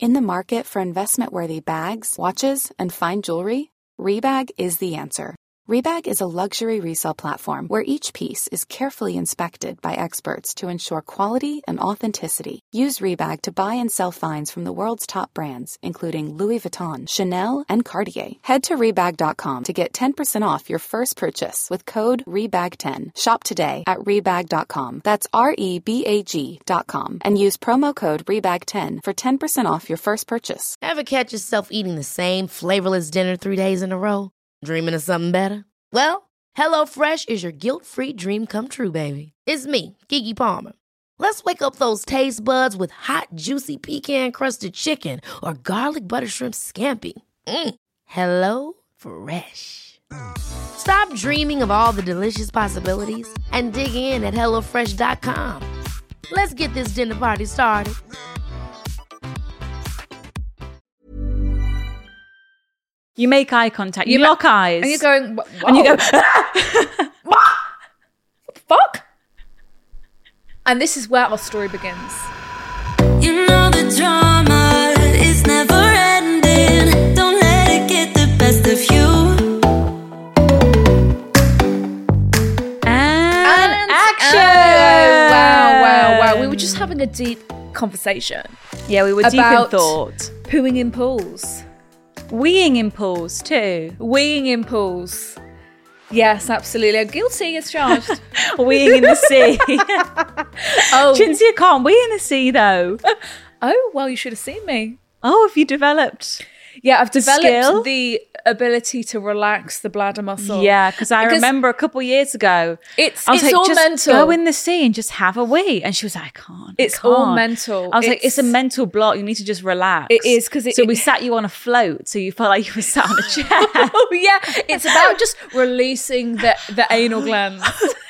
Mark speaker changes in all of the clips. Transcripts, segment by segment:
Speaker 1: In the market for investment-worthy bags, watches, and fine jewelry, Rebag is the answer. Rebag is a luxury resale platform where each piece is carefully inspected by experts to ensure quality and authenticity. Use Rebag to buy and sell finds from the world's top brands, including Louis Vuitton, Chanel, and Cartier. Head to Rebag.com to get 10% off your first purchase with code REBAG10. Shop today at Rebag.com. That's REBAG.com. And use promo code REBAG10 for 10% off your first purchase.
Speaker 2: Ever catch yourself eating the same flavorless dinner 3 days in a row? Dreaming of something better? Well, HelloFresh is your guilt-free dream come true, baby. It's me, Keke Palmer. Let's wake up those taste buds with hot, juicy pecan-crusted chicken or garlic butter shrimp scampi. Hello Fresh. Stop dreaming of all the delicious possibilities and dig in at HelloFresh.com. Let's get this dinner party started.
Speaker 3: You make eye contact. You lock eyes.
Speaker 4: And you're going... Whoa.
Speaker 3: And you go...
Speaker 4: What the fuck? And this is where our story begins.
Speaker 5: You know the drama is never ending. Don't let it get the best of you.
Speaker 3: And action!
Speaker 4: Wow. We were just having a deep conversation.
Speaker 3: Yeah, we were deep in thought.
Speaker 4: Pooing in pools.
Speaker 3: Weeing in pools too.
Speaker 4: Weeing in pools. Yes, absolutely. Guilty as charged.
Speaker 3: Weeing in the sea.
Speaker 4: Oh.
Speaker 3: Cinzia can't wee in the sea though.
Speaker 4: Oh, well, you should have seen me.
Speaker 3: Oh, have you developed?
Speaker 4: Yeah, I've developed
Speaker 3: skill?
Speaker 4: the ability to relax the bladder muscle.
Speaker 3: Yeah, because I remember a couple of years ago, I was
Speaker 4: it's
Speaker 3: like,
Speaker 4: all
Speaker 3: just
Speaker 4: mental.
Speaker 3: go in the sea and just have a wee. And she was like, I can't.
Speaker 4: It's
Speaker 3: I can't.
Speaker 4: all mental.
Speaker 3: I was like, it's a mental block. You need to just relax.
Speaker 4: It is, because
Speaker 3: So we sat you on a float, so you felt like you were sat on a chair.
Speaker 4: Oh yeah, it's about just releasing the anal glands.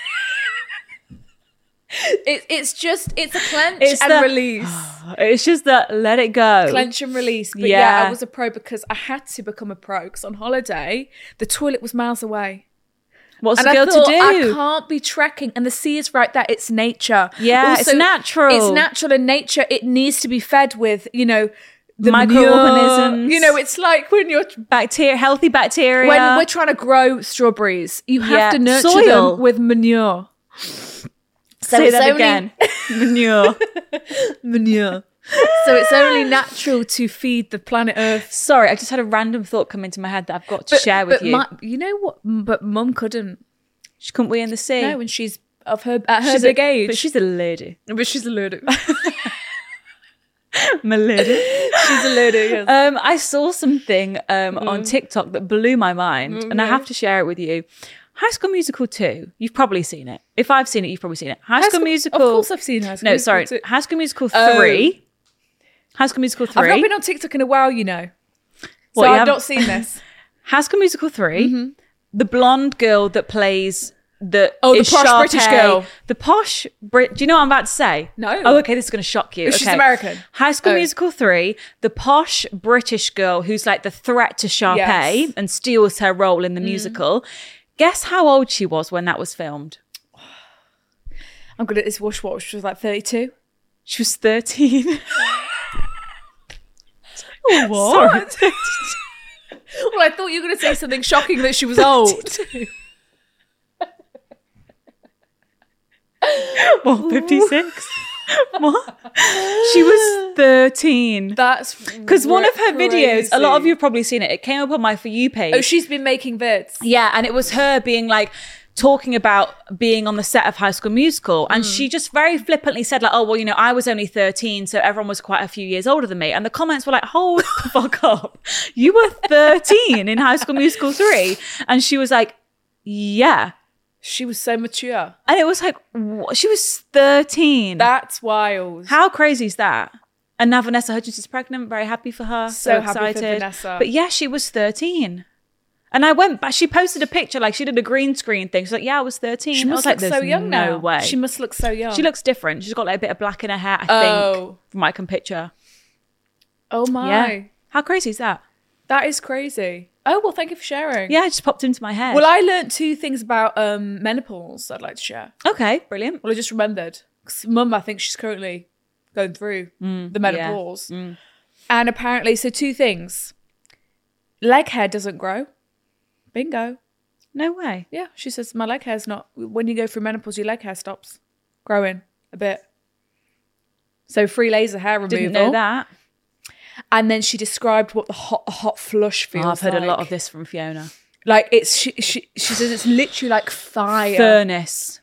Speaker 4: It's a clench and release.
Speaker 3: It's just that let it go.
Speaker 4: Clench and release. But
Speaker 3: Yeah.
Speaker 4: I was a pro because I had to become a pro because on holiday, the toilet was miles away.
Speaker 3: What's
Speaker 4: And
Speaker 3: a
Speaker 4: I
Speaker 3: girl
Speaker 4: thought,
Speaker 3: to
Speaker 4: I
Speaker 3: do?
Speaker 4: can't be trekking. And the sea is right there. It's nature.
Speaker 3: Yeah, it's natural.
Speaker 4: It's natural in nature. It needs to be fed with, the
Speaker 3: Microorganisms.
Speaker 4: manure. It's like when you're...
Speaker 3: Healthy bacteria.
Speaker 4: When we're trying to grow strawberries, you have
Speaker 3: Yeah,
Speaker 4: to nurture
Speaker 3: soil.
Speaker 4: them with manure.
Speaker 3: Say that again. Manure.
Speaker 4: Manure. So it's only natural to feed the planet Earth.
Speaker 3: Sorry, I just had a random thought come into my head that I've got to share with you.
Speaker 4: You know what? But Mum couldn't.
Speaker 3: She couldn't wee in the sea.
Speaker 4: No, when she's at her big age.
Speaker 3: But she's a lady.
Speaker 4: But she's a lady.
Speaker 3: My lady.
Speaker 4: She's a lady. Yes.
Speaker 3: I saw something on TikTok that blew my mind, and I have to share it with you. High School Musical 2. You've probably seen it. If I've seen it, you've probably seen it. High School Musical.
Speaker 4: Of course, I've seen High School Musical.
Speaker 3: No, sorry.
Speaker 4: 2.
Speaker 3: High School Musical 3. High School Musical 3.
Speaker 4: I've not been on TikTok in a while, you know.
Speaker 3: What,
Speaker 4: So
Speaker 3: you
Speaker 4: I've
Speaker 3: haven't-
Speaker 4: not seen this.
Speaker 3: High School Musical 3. The blonde girl that plays the
Speaker 4: the posh British girl.
Speaker 3: The posh Brit. Do you know what I'm about to say?
Speaker 4: No.
Speaker 3: Oh, okay. This is going to shock you.
Speaker 4: She's
Speaker 3: Okay.
Speaker 4: American.
Speaker 3: High School
Speaker 4: Oh.
Speaker 3: Musical 3. The posh British girl who's like the threat to Sharpay
Speaker 4: Yes.
Speaker 3: and steals her role in the musical. Guess how old she was when that was filmed?
Speaker 4: I'm good at this watch. She was like 32.
Speaker 3: She was 13.
Speaker 4: What?
Speaker 3: Sorry.
Speaker 4: Well, I thought you were going to say something shocking that she was old.
Speaker 3: What, 56? What? She was 13.
Speaker 4: That's
Speaker 3: Because one of her videos, a lot of
Speaker 4: crazy.
Speaker 3: you have probably seen it. It came up on my For You page.
Speaker 4: Oh, she's been making vids.
Speaker 3: Yeah, and it was her being like, talking about being on the set of High School Musical. And she just very flippantly said like, oh, well, I was only 13, so everyone was quite a few years older than me. And the comments were like, hold the fuck up. You were 13 in High School Musical 3. And she was like, yeah.
Speaker 4: She was so mature.
Speaker 3: And it was like, what? She was 13.
Speaker 4: That's wild.
Speaker 3: How crazy is that? And now Vanessa Hudgens is pregnant. Very happy for her.
Speaker 4: So
Speaker 3: excited.
Speaker 4: happy for Vanessa.
Speaker 3: But yeah, she was 13. And I went back. She posted a picture, like she did a green screen thing. She's like, yeah, I was 13.
Speaker 4: She
Speaker 3: I was
Speaker 4: must
Speaker 3: like,
Speaker 4: look so
Speaker 3: there's
Speaker 4: young
Speaker 3: no
Speaker 4: now.
Speaker 3: way.
Speaker 4: She must look so young.
Speaker 3: She looks different. She's got like a bit of black in her hair, I think, from what I can picture.
Speaker 4: Oh my.
Speaker 3: Yeah. How crazy is that?
Speaker 4: That is crazy. Oh, well, thank you for sharing.
Speaker 3: Yeah, it just popped into my head.
Speaker 4: Well, I learnt 2 things about menopause I'd like to share.
Speaker 3: Okay, brilliant.
Speaker 4: Well, I just remembered. 'Cause Mum, I think she's currently going through the menopause. And apparently, so 2 things. Leg hair doesn't grow. Bingo.
Speaker 3: No way.
Speaker 4: Yeah, she says my leg hair's not. When you go through menopause, your leg hair stops growing a bit. So free laser hair removal.
Speaker 3: Didn't know that.
Speaker 4: And then she described what the hot flush feels
Speaker 3: I've heard
Speaker 4: like.
Speaker 3: a lot of this from Fiona.
Speaker 4: Like it's she says it's literally like fire
Speaker 3: Furnace.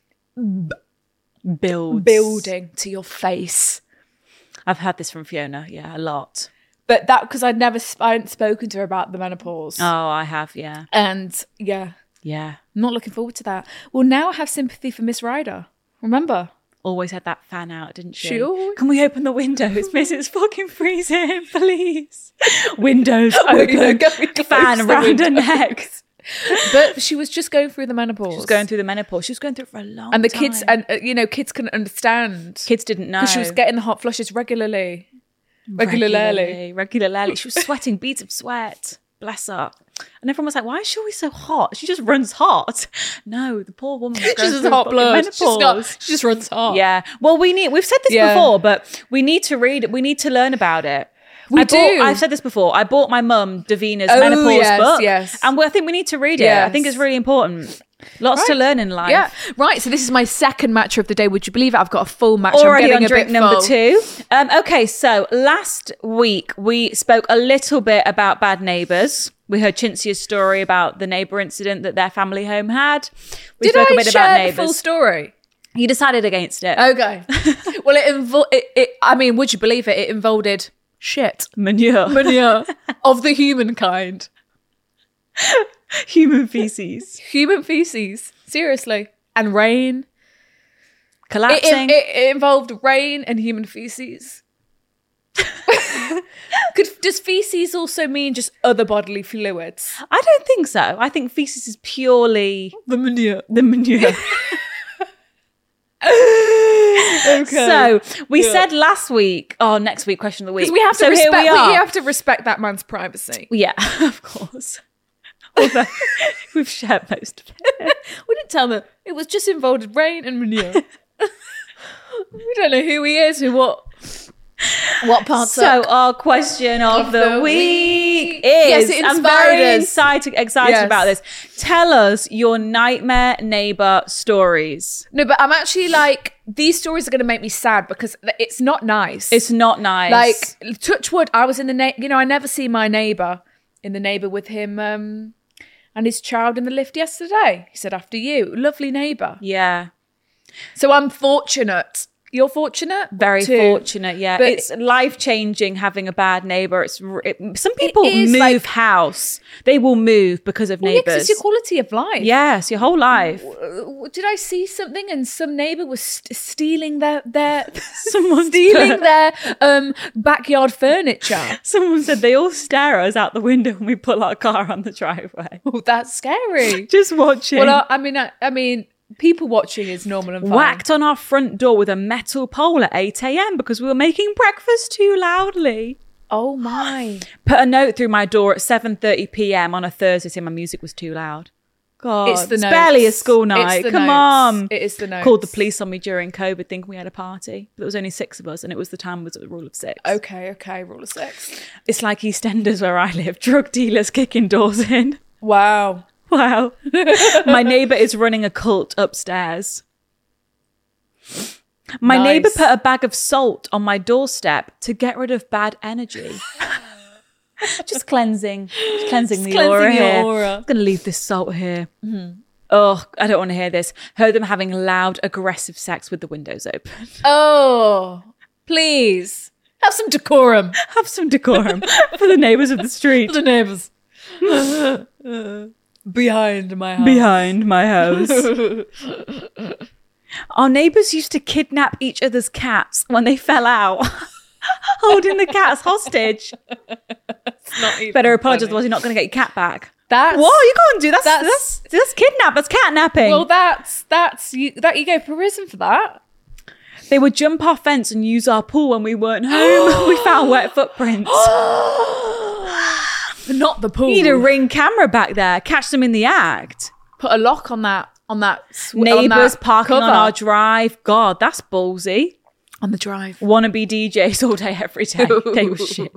Speaker 4: building to your face.
Speaker 3: I've had this from Fiona. Yeah, a lot.
Speaker 4: But that because I hadn't spoken to her about the menopause.
Speaker 3: Oh, I have. Yeah.
Speaker 4: And yeah,
Speaker 3: Yeah.
Speaker 4: I'm not looking forward to that. Well, now I have sympathy for Miss Ryder. Remember?
Speaker 3: Always had that fan out, didn't she?
Speaker 4: She always-
Speaker 3: Can we open the windows? Miss, it's fucking freezing, please. Windows
Speaker 4: Oh,
Speaker 3: open.
Speaker 4: yeah, go close
Speaker 3: Fan
Speaker 4: the
Speaker 3: around her
Speaker 4: windows.
Speaker 3: neck.
Speaker 4: But she was just going through the menopause.
Speaker 3: She was going through the menopause. She was going through it for a long
Speaker 4: and the
Speaker 3: time.
Speaker 4: kids, and kids couldn't understand.
Speaker 3: Kids didn't know.
Speaker 4: Because she was getting the hot flushes regularly.
Speaker 3: Regularly. She was sweating beads of sweat. Bless her. And everyone was like, why is she always so hot? She just runs hot. No, the poor woman was
Speaker 4: She
Speaker 3: going
Speaker 4: just
Speaker 3: through
Speaker 4: hot
Speaker 3: fucking
Speaker 4: blood.
Speaker 3: menopause.
Speaker 4: She just runs hot.
Speaker 3: Yeah. Well, we've said this
Speaker 4: Yeah.
Speaker 3: before, but we need to read it. We need to learn about it.
Speaker 4: We do.
Speaker 3: I've said this before. I bought my mum Davina's
Speaker 4: Oh,
Speaker 3: menopause
Speaker 4: yes,
Speaker 3: book.
Speaker 4: yes.
Speaker 3: And I think we need to read it. I think
Speaker 4: Yes.
Speaker 3: it's really important. Lots to learn in life.
Speaker 4: Yeah. Right. So this is my second matcha of the day. Would you believe it? I've got a full matcha.
Speaker 3: Already
Speaker 4: I'm
Speaker 3: on
Speaker 4: getting a
Speaker 3: drink
Speaker 4: bit
Speaker 3: number
Speaker 4: full.
Speaker 3: 2. Okay, so last week we spoke a little bit about bad neighbours. We heard Cinzia's story about the neighbour incident that their family home had. We
Speaker 4: Did
Speaker 3: spoke
Speaker 4: I
Speaker 3: a bit
Speaker 4: share
Speaker 3: about
Speaker 4: the
Speaker 3: neighbours.
Speaker 4: full story?
Speaker 3: You decided against it.
Speaker 4: Okay. Well, I mean, would you believe it? It involved shit.
Speaker 3: Manure.
Speaker 4: Manure of the humankind.
Speaker 3: Human feces.
Speaker 4: Human feces. Seriously. And rain.
Speaker 3: Collapsing.
Speaker 4: It involved rain and human feces. Does feces also mean just other bodily fluids?
Speaker 3: I don't think so. I think feces is purely
Speaker 4: The manure.
Speaker 3: the manure.
Speaker 4: Okay.
Speaker 3: So we said last week, next week, question of the week.
Speaker 4: Because we have to
Speaker 3: so
Speaker 4: respect.
Speaker 3: here we are.
Speaker 4: We have to respect that man's privacy.
Speaker 3: Yeah, of course. Although we've shared most of it.
Speaker 4: We didn't tell them. It was just involved rain and manure. We don't know who he is, what parts.
Speaker 3: So our question of the week is,
Speaker 4: Yes, it
Speaker 3: I'm very
Speaker 4: inspired us.
Speaker 3: excited
Speaker 4: Yes.
Speaker 3: about this. Tell us your nightmare neighbour stories.
Speaker 4: No, but I'm actually like, these stories are going to make me sad because it's not nice.
Speaker 3: It's not nice.
Speaker 4: like, touch wood, I was in the, I never see my neighbour with him and his child in the lift yesterday. He said, after you. Lovely neighbour.
Speaker 3: yeah.
Speaker 4: So I'm fortunate. You're fortunate?
Speaker 3: Very
Speaker 4: too.
Speaker 3: fortunate, yeah.
Speaker 4: But
Speaker 3: it's life-changing having a bad neighbour. Some people
Speaker 4: is,
Speaker 3: move
Speaker 4: like-
Speaker 3: house. They will move because of
Speaker 4: Well, yeah, 'cause
Speaker 3: neighbours.
Speaker 4: it's your quality of life.
Speaker 3: Yes, your whole life.
Speaker 4: Did I see something and some neighbour was stealing their
Speaker 3: Someone
Speaker 4: stealing their backyard furniture?
Speaker 3: Someone said they all stare at us out the window when we pull our car on the driveway.
Speaker 4: Oh, that's scary.
Speaker 3: Just watching.
Speaker 4: Well, I mean, people watching is normal and fine.
Speaker 3: Whacked on our front door with a metal pole at 8 a.m. because we were making breakfast too loudly.
Speaker 4: Oh my!
Speaker 3: Put a note through my door at 7:30 p.m. on a Thursday saying my music was too loud. God,
Speaker 4: It's the notes.
Speaker 3: barely a school
Speaker 4: It's
Speaker 3: night.
Speaker 4: the
Speaker 3: Come
Speaker 4: notes.
Speaker 3: on.
Speaker 4: It is the notes.
Speaker 3: Called the police on me during COVID thinking we had a party. But there was only 6 of us and it was the time was at the rule of 6.
Speaker 4: Okay. Rule of 6.
Speaker 3: It's like EastEnders where I live. Drug dealers kicking doors in.
Speaker 4: Wow.
Speaker 3: Wow. My neighbour is running a cult upstairs. My
Speaker 4: Nice.
Speaker 3: neighbour put a bag of salt on my doorstep to get rid of bad energy. Just cleansing the
Speaker 4: cleansing
Speaker 3: aura
Speaker 4: your
Speaker 3: here.
Speaker 4: aura.
Speaker 3: I'm going to leave this salt here. Oh, I don't want to hear this. Heard them having loud, aggressive sex with the windows open.
Speaker 4: Oh, please have some decorum.
Speaker 3: Have some decorum for the neighbours of the street.
Speaker 4: The neighbours behind my house.
Speaker 3: Behind my house. Our neighbours used to kidnap each other's cats when they fell out, holding the cats hostage.
Speaker 4: Not even
Speaker 3: Better apologise,
Speaker 4: funny.
Speaker 3: otherwise you're not going to get your cat back.
Speaker 4: That's
Speaker 3: What? You can't do that.
Speaker 4: that's-
Speaker 3: That's kidnap. That's catnapping.
Speaker 4: well. That's you go for prison for that.
Speaker 3: They would jump our fence and use our pool when we weren't home. We found wet footprints.
Speaker 4: But not the pool.
Speaker 3: You need a Ring camera back there. Catch them in the act.
Speaker 4: Put a lock on that.
Speaker 3: Neighbours parking on our drive. God, that's ballsy.
Speaker 4: On the drive.
Speaker 3: Wannabe DJs all day, every day. They were shit.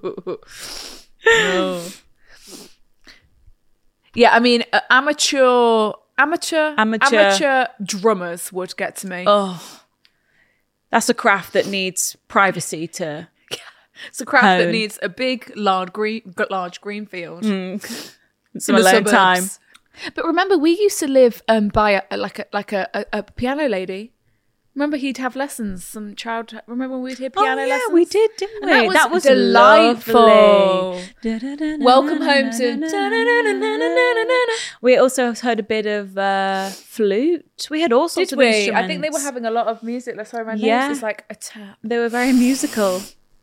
Speaker 4: Yeah, I mean, amateur
Speaker 3: Amateur.
Speaker 4: drummers would get to me.
Speaker 3: Oh, that's a craft that needs privacy to.
Speaker 4: It's a craft that
Speaker 3: hone.
Speaker 4: needs a big, large green field.
Speaker 3: Some
Speaker 4: in the
Speaker 3: alone
Speaker 4: suburbs.
Speaker 3: time.
Speaker 4: But remember, we used to live by a piano lady. Remember, he'd have lessons. Remember when we'd hear piano lessons?
Speaker 3: we did, didn't we?
Speaker 4: And that was
Speaker 3: delightful.
Speaker 4: delightful. Welcome home to.
Speaker 3: We also heard a bit of flute. We had all sorts
Speaker 4: Did
Speaker 3: of
Speaker 4: we?
Speaker 3: instruments.
Speaker 4: I think they were having a lot of music. Let's sorry, my
Speaker 3: Yeah.
Speaker 4: nose is like a tap.
Speaker 3: They were very musical.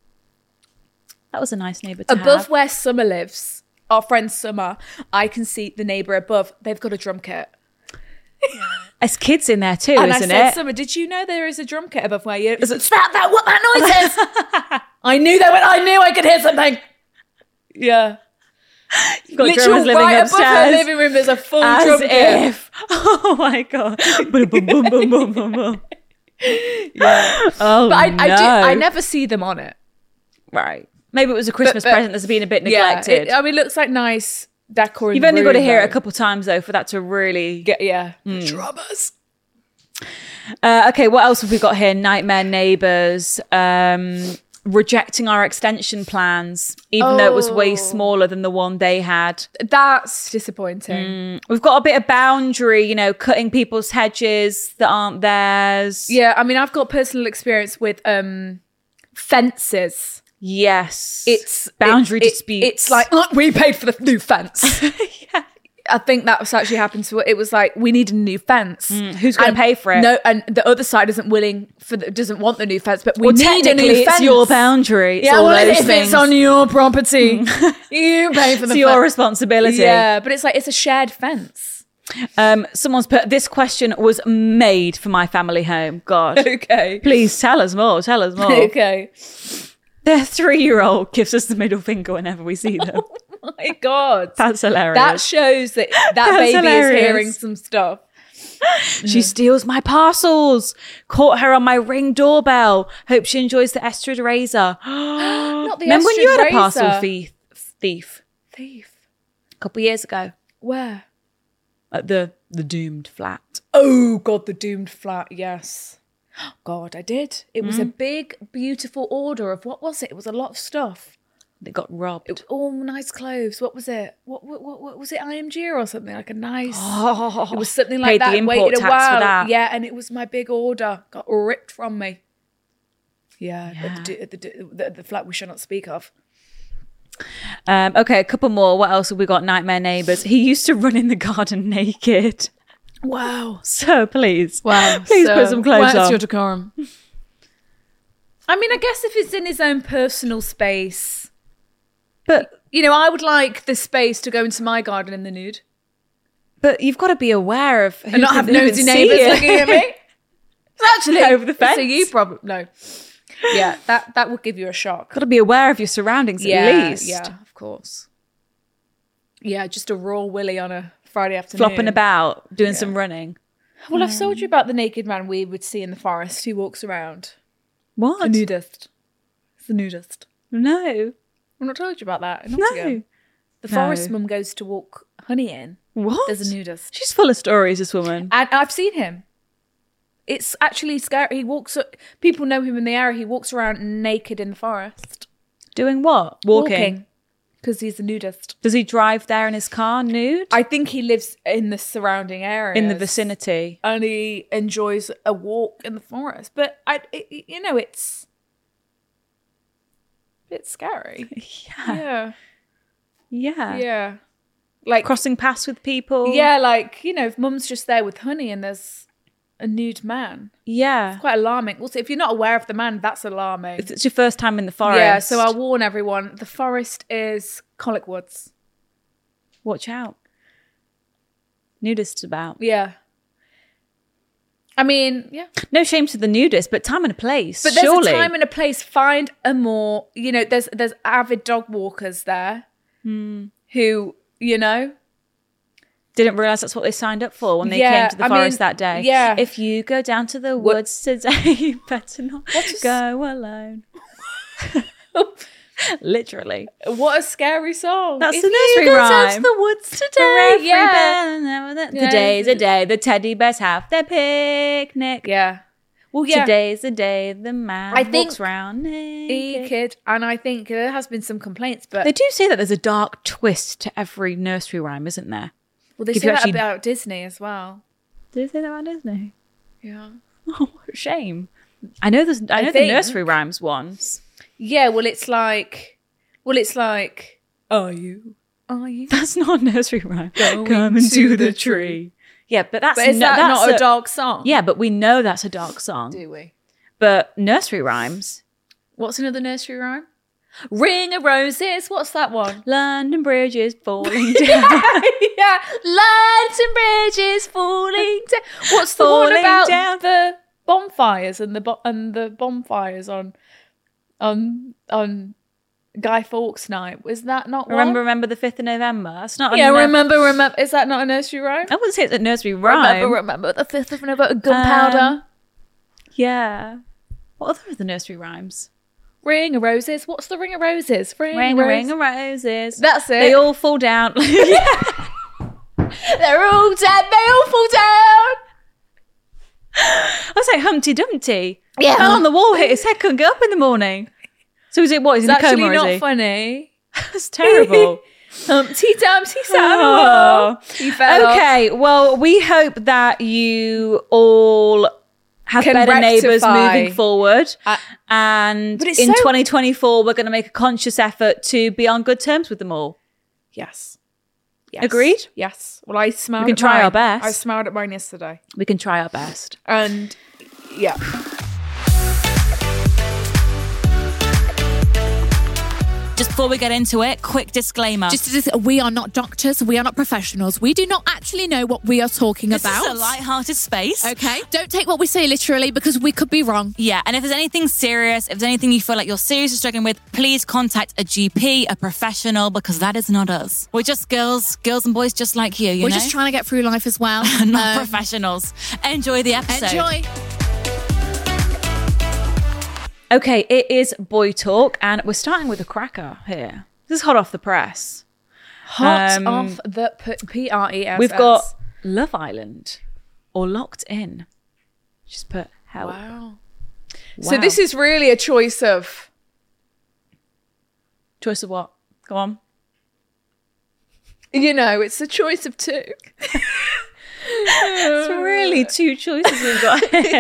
Speaker 3: That was a nice neighbour to
Speaker 4: Above
Speaker 3: have.
Speaker 4: where Summer lives, our friend Summer, I can see the neighbour above. They've got a drum kit.
Speaker 3: There's kids in there too,
Speaker 4: And I
Speaker 3: isn't
Speaker 4: said,
Speaker 3: it?
Speaker 4: Summer, did you know there is a drum kit above where you? Is that what that noise is? I knew I could hear something. Yeah.
Speaker 3: You've got
Speaker 4: Literally
Speaker 3: drummers living
Speaker 4: right above her
Speaker 3: upstairs.
Speaker 4: living room, there's a full
Speaker 3: As
Speaker 4: drum kit.
Speaker 3: if. Oh my god. Boom, boom, boom, boom, boom, boom, boom.
Speaker 4: Yeah.
Speaker 3: Oh
Speaker 4: But
Speaker 3: no.
Speaker 4: I never see them on it.
Speaker 3: Right. Maybe it was a Christmas
Speaker 4: But-
Speaker 3: present that's been a bit
Speaker 4: Yeah.
Speaker 3: neglected.
Speaker 4: It looks like nice decor.
Speaker 3: You've only got to hear it a couple times though for that to really
Speaker 4: Get yeah.
Speaker 3: drummers. Okay, what else have we got here? Nightmare neighbours, rejecting our extension plans, even though it was way smaller than the one they had.
Speaker 4: That's disappointing.
Speaker 3: We've got a bit of boundary, cutting people's hedges that aren't theirs.
Speaker 4: Yeah, I mean, I've got personal experience with fences.
Speaker 3: Yes.
Speaker 4: It's
Speaker 3: boundary
Speaker 4: it-
Speaker 3: disputes.
Speaker 4: It's like we paid for the new fence.
Speaker 3: Yeah.
Speaker 4: I think that was actually happened to it. Was like we need a new fence.
Speaker 3: Who's going to
Speaker 4: And
Speaker 3: pay for it?
Speaker 4: No, and the other side isn't willing doesn't want the new fence, but we
Speaker 3: Well,
Speaker 4: need a
Speaker 3: technically,
Speaker 4: new fence.
Speaker 3: it's your boundary. It's
Speaker 4: Yeah,
Speaker 3: all
Speaker 4: well,
Speaker 3: those
Speaker 4: if
Speaker 3: things.
Speaker 4: it's on your property, you pay for the
Speaker 3: It's your
Speaker 4: fence.
Speaker 3: responsibility.
Speaker 4: Yeah, but it's like it's a shared fence.
Speaker 3: Someone's put, this question was made for my family home. God.
Speaker 4: Okay.
Speaker 3: Please tell us more. Tell us more.
Speaker 4: Okay.
Speaker 3: Their 3-year-old gives us the middle finger whenever we see them.
Speaker 4: My God.
Speaker 3: That's hilarious.
Speaker 4: That shows that
Speaker 3: That's
Speaker 4: baby
Speaker 3: hilarious.
Speaker 4: is hearing some stuff.
Speaker 3: She steals my parcels. Caught her on my Ring doorbell. Hope she enjoys the Estrid razor.
Speaker 4: Not the
Speaker 3: Remember when you
Speaker 4: Estrid
Speaker 3: had a parcel
Speaker 4: razor.
Speaker 3: thief
Speaker 4: Thief.
Speaker 3: a couple of years ago
Speaker 4: Where?
Speaker 3: at the doomed flat?
Speaker 4: Oh, God, the doomed flat. Yes. God, I did. It was a big, beautiful order of what was it? It was a lot of stuff.
Speaker 3: They got robbed.
Speaker 4: It was all nice clothes. What was it? What was it? IMG or something like a nice.
Speaker 3: Oh,
Speaker 4: It was something like
Speaker 3: paid
Speaker 4: that.
Speaker 3: the import
Speaker 4: Waited a
Speaker 3: tax
Speaker 4: while.
Speaker 3: for that.
Speaker 4: Yeah, and it was my big order. Got ripped from me. Yeah, at the flat we shall not speak of.
Speaker 3: Okay, a couple more. What else have we got? Nightmare neighbours. He used to run in the garden naked.
Speaker 4: Wow.
Speaker 3: So please,
Speaker 4: Wow.
Speaker 3: please put some clothes
Speaker 4: where's
Speaker 3: on.
Speaker 4: your decorum? I mean, I guess if it's in his own personal space,
Speaker 3: But
Speaker 4: I would like the space to go into my garden in the nude
Speaker 3: you've got to be aware of who
Speaker 4: and not
Speaker 3: can-
Speaker 4: have
Speaker 3: who can
Speaker 4: nosy
Speaker 3: see
Speaker 4: neighbours
Speaker 3: you.
Speaker 4: looking at me. Actually,
Speaker 3: Over the
Speaker 4: it's a
Speaker 3: fence.
Speaker 4: you problem. No. Yeah, that would give you a shock.
Speaker 3: Got to be aware of your surroundings at least.
Speaker 4: Yeah, of course. Yeah, just a raw willy on a Friday afternoon.
Speaker 3: Flopping about, doing some running.
Speaker 4: Well, I've told you about the naked man we would see in the forest who walks around.
Speaker 3: What?
Speaker 4: The nudist. It's the nudist.
Speaker 3: No.
Speaker 4: I've not told you about that. In
Speaker 3: No.
Speaker 4: Nottingham. The forest mum goes to walk honey in.
Speaker 3: What?
Speaker 4: There's a nudist.
Speaker 3: She's full of stories, this woman.
Speaker 4: And I've seen him. It's actually scary. He walks. People know him in the area. He walks around naked in the forest.
Speaker 3: Doing what? Walking.
Speaker 4: Because he's a nudist.
Speaker 3: Does he drive there in his car nude?
Speaker 4: I think he lives in the surrounding area.
Speaker 3: In the vicinity.
Speaker 4: And he enjoys a walk in the forest. But, it's scary.
Speaker 3: Yeah.
Speaker 4: Yeah.
Speaker 3: Yeah.
Speaker 4: Yeah. Like,
Speaker 3: Crossing paths with people.
Speaker 4: yeah, like, if mum's just there with honey and there's a nude man.
Speaker 3: Yeah.
Speaker 4: Quite alarming. Also, if you're not aware of the man, that's alarming.
Speaker 3: If it's your first time in the forest.
Speaker 4: Yeah, so I'll warn everyone. The forest is Colic Woods.
Speaker 3: Watch out. Nudists about.
Speaker 4: Yeah. I mean, yeah.
Speaker 3: No shame to the nudist, but time and a place.
Speaker 4: But there's
Speaker 3: surely.
Speaker 4: a time and a place. Find a more, there's avid dog walkers there who,
Speaker 3: Didn't realise that's what they signed up for when they came to the forest that day.
Speaker 4: Yeah.
Speaker 3: If you go down to the woods today, you better not go alone. Literally.
Speaker 4: What a scary song.
Speaker 3: That's
Speaker 4: If
Speaker 3: the
Speaker 4: you
Speaker 3: nursery
Speaker 4: go
Speaker 3: rhyme.
Speaker 4: down to the woods
Speaker 3: For
Speaker 4: today.
Speaker 3: every bear, today's a day the teddy bears have their picnic.
Speaker 4: Yeah. Well, yeah.
Speaker 3: Today's the day the man
Speaker 4: I think-
Speaker 3: walks round naked.
Speaker 4: Kid. And I think there has been some complaints, but
Speaker 3: They do say that there's a dark twist to every nursery rhyme, isn't there?
Speaker 4: well, they
Speaker 3: if
Speaker 4: say
Speaker 3: you
Speaker 4: that
Speaker 3: actually-
Speaker 4: about Disney as well.
Speaker 3: Did they say that about Disney?
Speaker 4: Yeah.
Speaker 3: Oh, what a shame. I know the
Speaker 4: think-
Speaker 3: nursery rhymes ones.
Speaker 4: Yeah, well, it's like, are you?
Speaker 3: That's not a nursery rhyme.
Speaker 4: Going
Speaker 3: Come
Speaker 4: to
Speaker 3: into
Speaker 4: the
Speaker 3: the tree. Yeah, but that's
Speaker 4: But is that
Speaker 3: that's
Speaker 4: not a dark song?
Speaker 3: Yeah, but we know that's a dark song.
Speaker 4: Do we?
Speaker 3: But nursery rhymes.
Speaker 4: What's another nursery rhyme? Ring of Roses. What's that one?
Speaker 3: London Bridge is falling down.
Speaker 4: Yeah, lands and bridges falling down. What's the one
Speaker 3: Falling
Speaker 4: about
Speaker 3: down.
Speaker 4: the bonfires and the bonfires on Guy Fawkes night? Was that not one?
Speaker 3: Remember the 5th of November? That's not.
Speaker 4: Yeah, remember. Is that not a nursery rhyme?
Speaker 3: I wouldn't say it's a nursery rhyme.
Speaker 4: Remember the 5th of November. Gunpowder.
Speaker 3: Yeah. What other are the nursery rhymes?
Speaker 4: Ring of Roses. What's the Ring of Roses?
Speaker 3: Ring of roses.
Speaker 4: That's it.
Speaker 3: They all fall down.
Speaker 4: They're all dead. They all fall down.
Speaker 3: I was like Humpty Dumpty.
Speaker 4: Yeah.
Speaker 3: Fell on the wall, hit his head, couldn't get up in the morning. So is it what? Is he in
Speaker 4: It's
Speaker 3: a
Speaker 4: actually
Speaker 3: coma? Or
Speaker 4: not
Speaker 3: is he?
Speaker 4: funny.
Speaker 3: That's terrible.
Speaker 4: Humpty Dumpty sat on a
Speaker 3: Oh.
Speaker 4: wall. He fell off.
Speaker 3: Okay, well, we hope that you all have
Speaker 4: Can
Speaker 3: better neighbours
Speaker 4: rectify.
Speaker 3: moving forward. And
Speaker 4: But it's
Speaker 3: in
Speaker 4: so-
Speaker 3: 2024, we're going to make a conscious effort to be on good terms with them all.
Speaker 4: Yes.
Speaker 3: Agreed?
Speaker 4: Yes. Well, I smiled.
Speaker 3: We can
Speaker 4: at
Speaker 3: try
Speaker 4: mine.
Speaker 3: our best.
Speaker 4: I smiled at mine yesterday,
Speaker 3: We can try our best.
Speaker 4: and yeah.
Speaker 6: Just before we get into it, quick disclaimer.
Speaker 7: We are not doctors. We are not professionals. We do not actually know what we are talking
Speaker 6: this
Speaker 7: about.
Speaker 6: is a light-hearted space.
Speaker 7: Okay. Don't take what we say literally because we could be wrong.
Speaker 6: Yeah, and if there's anything serious, if there's anything you feel like you're seriously struggling with, please contact a GP, a professional, because that is not us. We're just girls and boys just like you,
Speaker 7: We're
Speaker 6: know?
Speaker 7: just trying to get through life as well.
Speaker 6: not professionals. Enjoy the episode.
Speaker 7: Enjoy.
Speaker 3: Okay, it is Boy Talk, and we're starting with a cracker here. This is hot off the press.
Speaker 4: Hot off the PRESS.
Speaker 3: We've got Love Island or Locked In. Just put help.
Speaker 4: Wow. So this
Speaker 3: Wow.
Speaker 4: is really a choice of.
Speaker 3: Choice of what? Go on.
Speaker 4: You know, it's a choice of two.
Speaker 3: It's really two choices we've got here.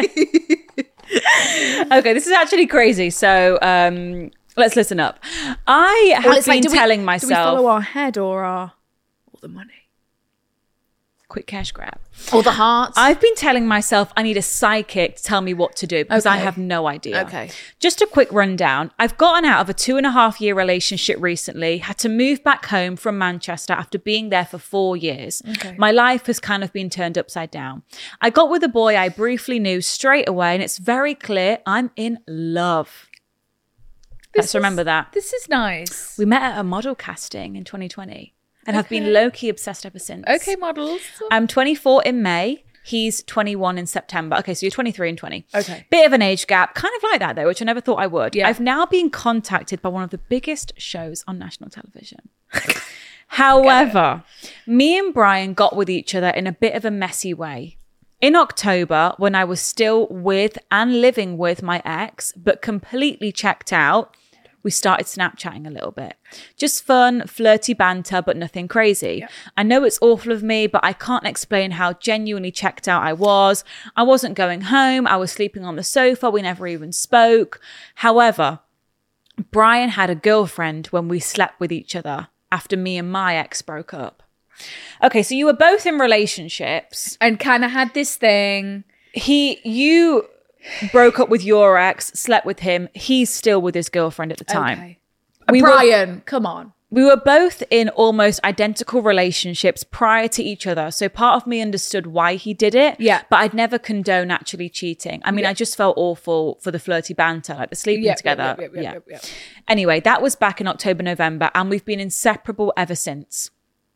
Speaker 3: Okay, this is actually crazy. So let's listen up. I have been telling myself.
Speaker 4: Do we follow our head or the money?
Speaker 3: Quick cash grab.
Speaker 4: Or the heart?
Speaker 3: I've been telling myself I need a psychic to tell me what to do because I
Speaker 4: Okay.
Speaker 3: have no idea.
Speaker 4: Okay.
Speaker 3: Just a quick rundown. I've gotten out of a 2.5-year relationship recently, had to move back home from Manchester after being there for 4 years.
Speaker 4: Okay.
Speaker 3: My life has kind of been turned upside down. I got with a boy I briefly knew straight away, and it's very clear I'm in love. Let's remember that.
Speaker 4: This is nice.
Speaker 3: We met at a model casting in 2020 and have been low-key obsessed ever since.
Speaker 4: Okay, models.
Speaker 3: I'm 24 in May. He's 21 in September. Okay, so you're 23 and 20.
Speaker 4: Okay.
Speaker 3: Bit of an age gap. Kind of like that, though, which I never thought I would.
Speaker 4: Yeah.
Speaker 3: I've now been contacted by one of the biggest shows on national television. However, me and Brian got with each other in a bit of a messy way. In October, when I was still with and living with my ex, but completely checked out, we started Snapchatting a little bit. Just fun, flirty banter, but nothing crazy.
Speaker 4: Yeah.
Speaker 3: I know it's awful of me, but I can't explain how genuinely checked out I was. I wasn't going home. I was sleeping on the sofa. We never even spoke. However, Brian had a girlfriend when we slept with each other after me and my ex broke up. Okay, so you were both in relationships.
Speaker 4: And kind of had this thing.
Speaker 3: You broke up with your ex, slept with him. He's still with his girlfriend at the time.
Speaker 4: Okay.
Speaker 3: We were-
Speaker 4: Brian, come on.
Speaker 3: We were both in almost identical relationships prior to each other. So part of me understood why he did it.
Speaker 4: Yeah.
Speaker 3: But I'd never condone actually cheating. I mean, I just felt awful for the flirty banter, like the sleeping together.
Speaker 4: Yeah.
Speaker 3: Anyway, that was back in October, November, and we've been inseparable ever since.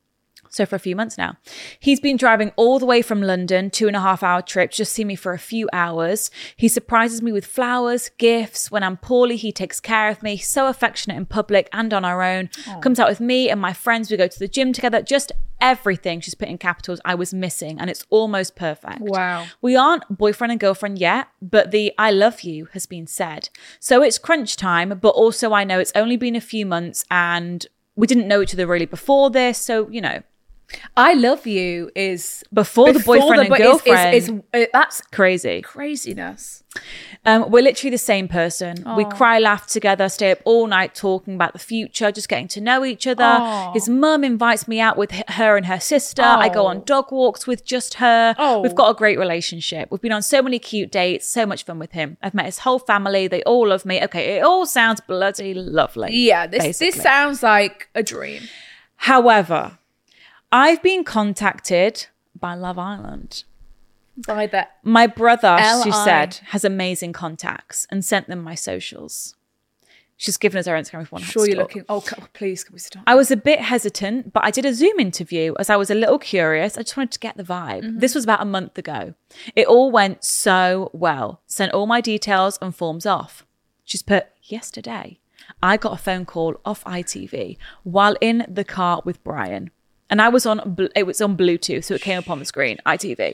Speaker 3: So for a few months now. He's been driving all the way from London, 2.5-hour trip, just see me for a few hours. He surprises me with flowers, gifts. When I'm poorly, he takes care of me. So affectionate in public and on our own. Comes out with me and my friends. We go to the gym together. Just everything, she's put in capitals, I was missing. And it's almost perfect.
Speaker 4: Wow.
Speaker 3: We aren't boyfriend and girlfriend yet, but the I love you has been said. So it's crunch time, but also I know it's only been a few months and we didn't know each other really before this. So, you know.
Speaker 4: I love you is
Speaker 3: Before the boyfriend and girlfriend.
Speaker 4: That's
Speaker 3: crazy.
Speaker 4: craziness.
Speaker 3: We're literally the same person. We cry, laugh together, stay up all night talking about the future, just getting to know each other. His mum invites me out with her and her sister. I go on dog walks with just her. We've got a great relationship. We've been on so many cute dates, so much fun with him. I've met his whole family. They all love me. Okay, it all sounds bloody lovely.
Speaker 4: Yeah, this sounds like a dream.
Speaker 3: However, I've been contacted by Love Island.
Speaker 4: By that.
Speaker 3: My brother, she
Speaker 4: L.I.
Speaker 3: said, has amazing contacts and sent them my socials. She's given us our Instagram if one has
Speaker 4: Sure,
Speaker 3: to
Speaker 4: you're
Speaker 3: look.
Speaker 4: looking. Oh, please, can we stop?
Speaker 3: I was a bit hesitant, but I did a Zoom interview as I was a little curious. I just wanted to get the vibe. This was about a month ago. It all went so well. Sent all my details and forms off. She's put, yesterday, I got a phone call off ITV while in the car with Brian. And it was on Bluetooth, so it came up on the screen, ITV.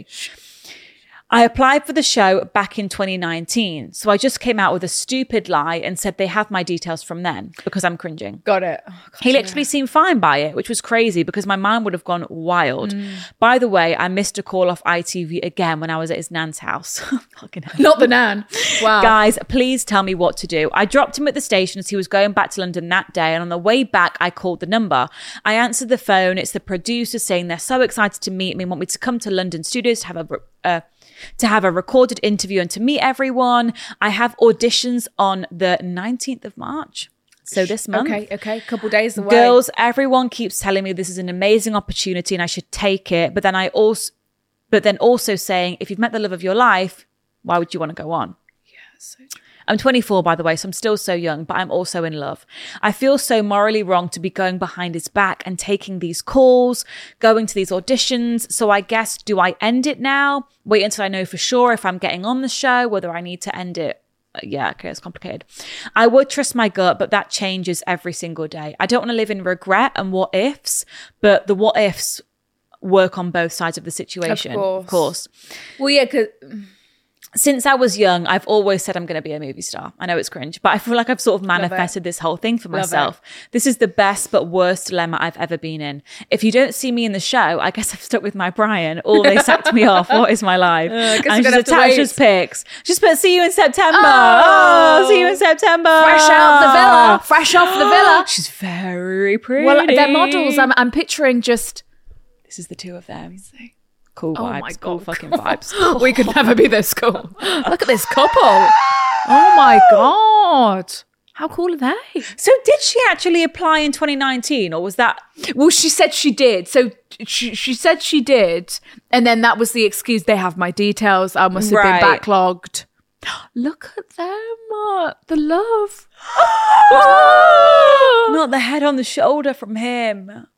Speaker 3: I applied for the show back in 2019. So I just came out with a stupid lie and said they have my details from then because I'm cringing.
Speaker 4: Got it. Oh, God,
Speaker 3: He literally seemed fine by it, which was crazy because my mind would have gone wild. By the way, I missed a call off ITV again when I was at his nan's house. Fucking hell.
Speaker 4: Not the nan. Wow.
Speaker 3: Guys, please tell me what to do. I dropped him at the station as he was going back to London that day. And on the way back, I called the number. I answered the phone. It's the producer saying they're so excited to meet me and want me to come to London studios to have a recorded interview and to meet everyone. I have auditions on the 19th of March. So this month.
Speaker 4: Okay. Couple days away.
Speaker 3: Girls, everyone keeps telling me this is an amazing opportunity and I should take it. But then also saying, if you've met the love of your life, why would you want to go on?
Speaker 4: Yeah, so true.
Speaker 3: I'm 24, by the way, so I'm still so young, but I'm also in love. I feel so morally wrong to be going behind his back and taking these calls, going to these auditions. So I guess, do I end it now? Wait until I know for sure if I'm getting on the show, whether I need to end it. Yeah, okay, it's complicated. I would trust my gut, but that changes every single day. I don't want to live in regret and what ifs, but the what ifs work on both sides of the situation. Of course.
Speaker 4: Well, yeah, because...
Speaker 3: Since I was young, I've always said I'm going to be a movie star. I know it's cringe, but I feel like I've sort of manifested this whole thing for myself. This is the best but worst dilemma I've ever been in. If you don't see me in the show, I guess I've stuck with my Brian, or they sacked me off. What is my life?
Speaker 4: I guess
Speaker 3: and
Speaker 4: we're
Speaker 3: just
Speaker 4: gonna have to
Speaker 3: attached
Speaker 4: wait.
Speaker 3: as pics. Just put see you in September. Oh, see you in September.
Speaker 4: Fresh out the villa. Fresh off the villa.
Speaker 3: She's very pretty.
Speaker 4: Well, they're models. I'm picturing just...
Speaker 3: This is the two of them. Cool vibes.
Speaker 4: Oh my God.
Speaker 3: Cool fucking vibes.
Speaker 4: We could never be this cool. Look at this couple. Oh my God. How cool are they?
Speaker 3: So did she actually apply in 2019 or was that...
Speaker 4: Well, she said she did. So she said she did. And then that was the excuse. They have my details. I must have been backlogged. Look at them. The love.
Speaker 3: Not the head on the shoulder from him.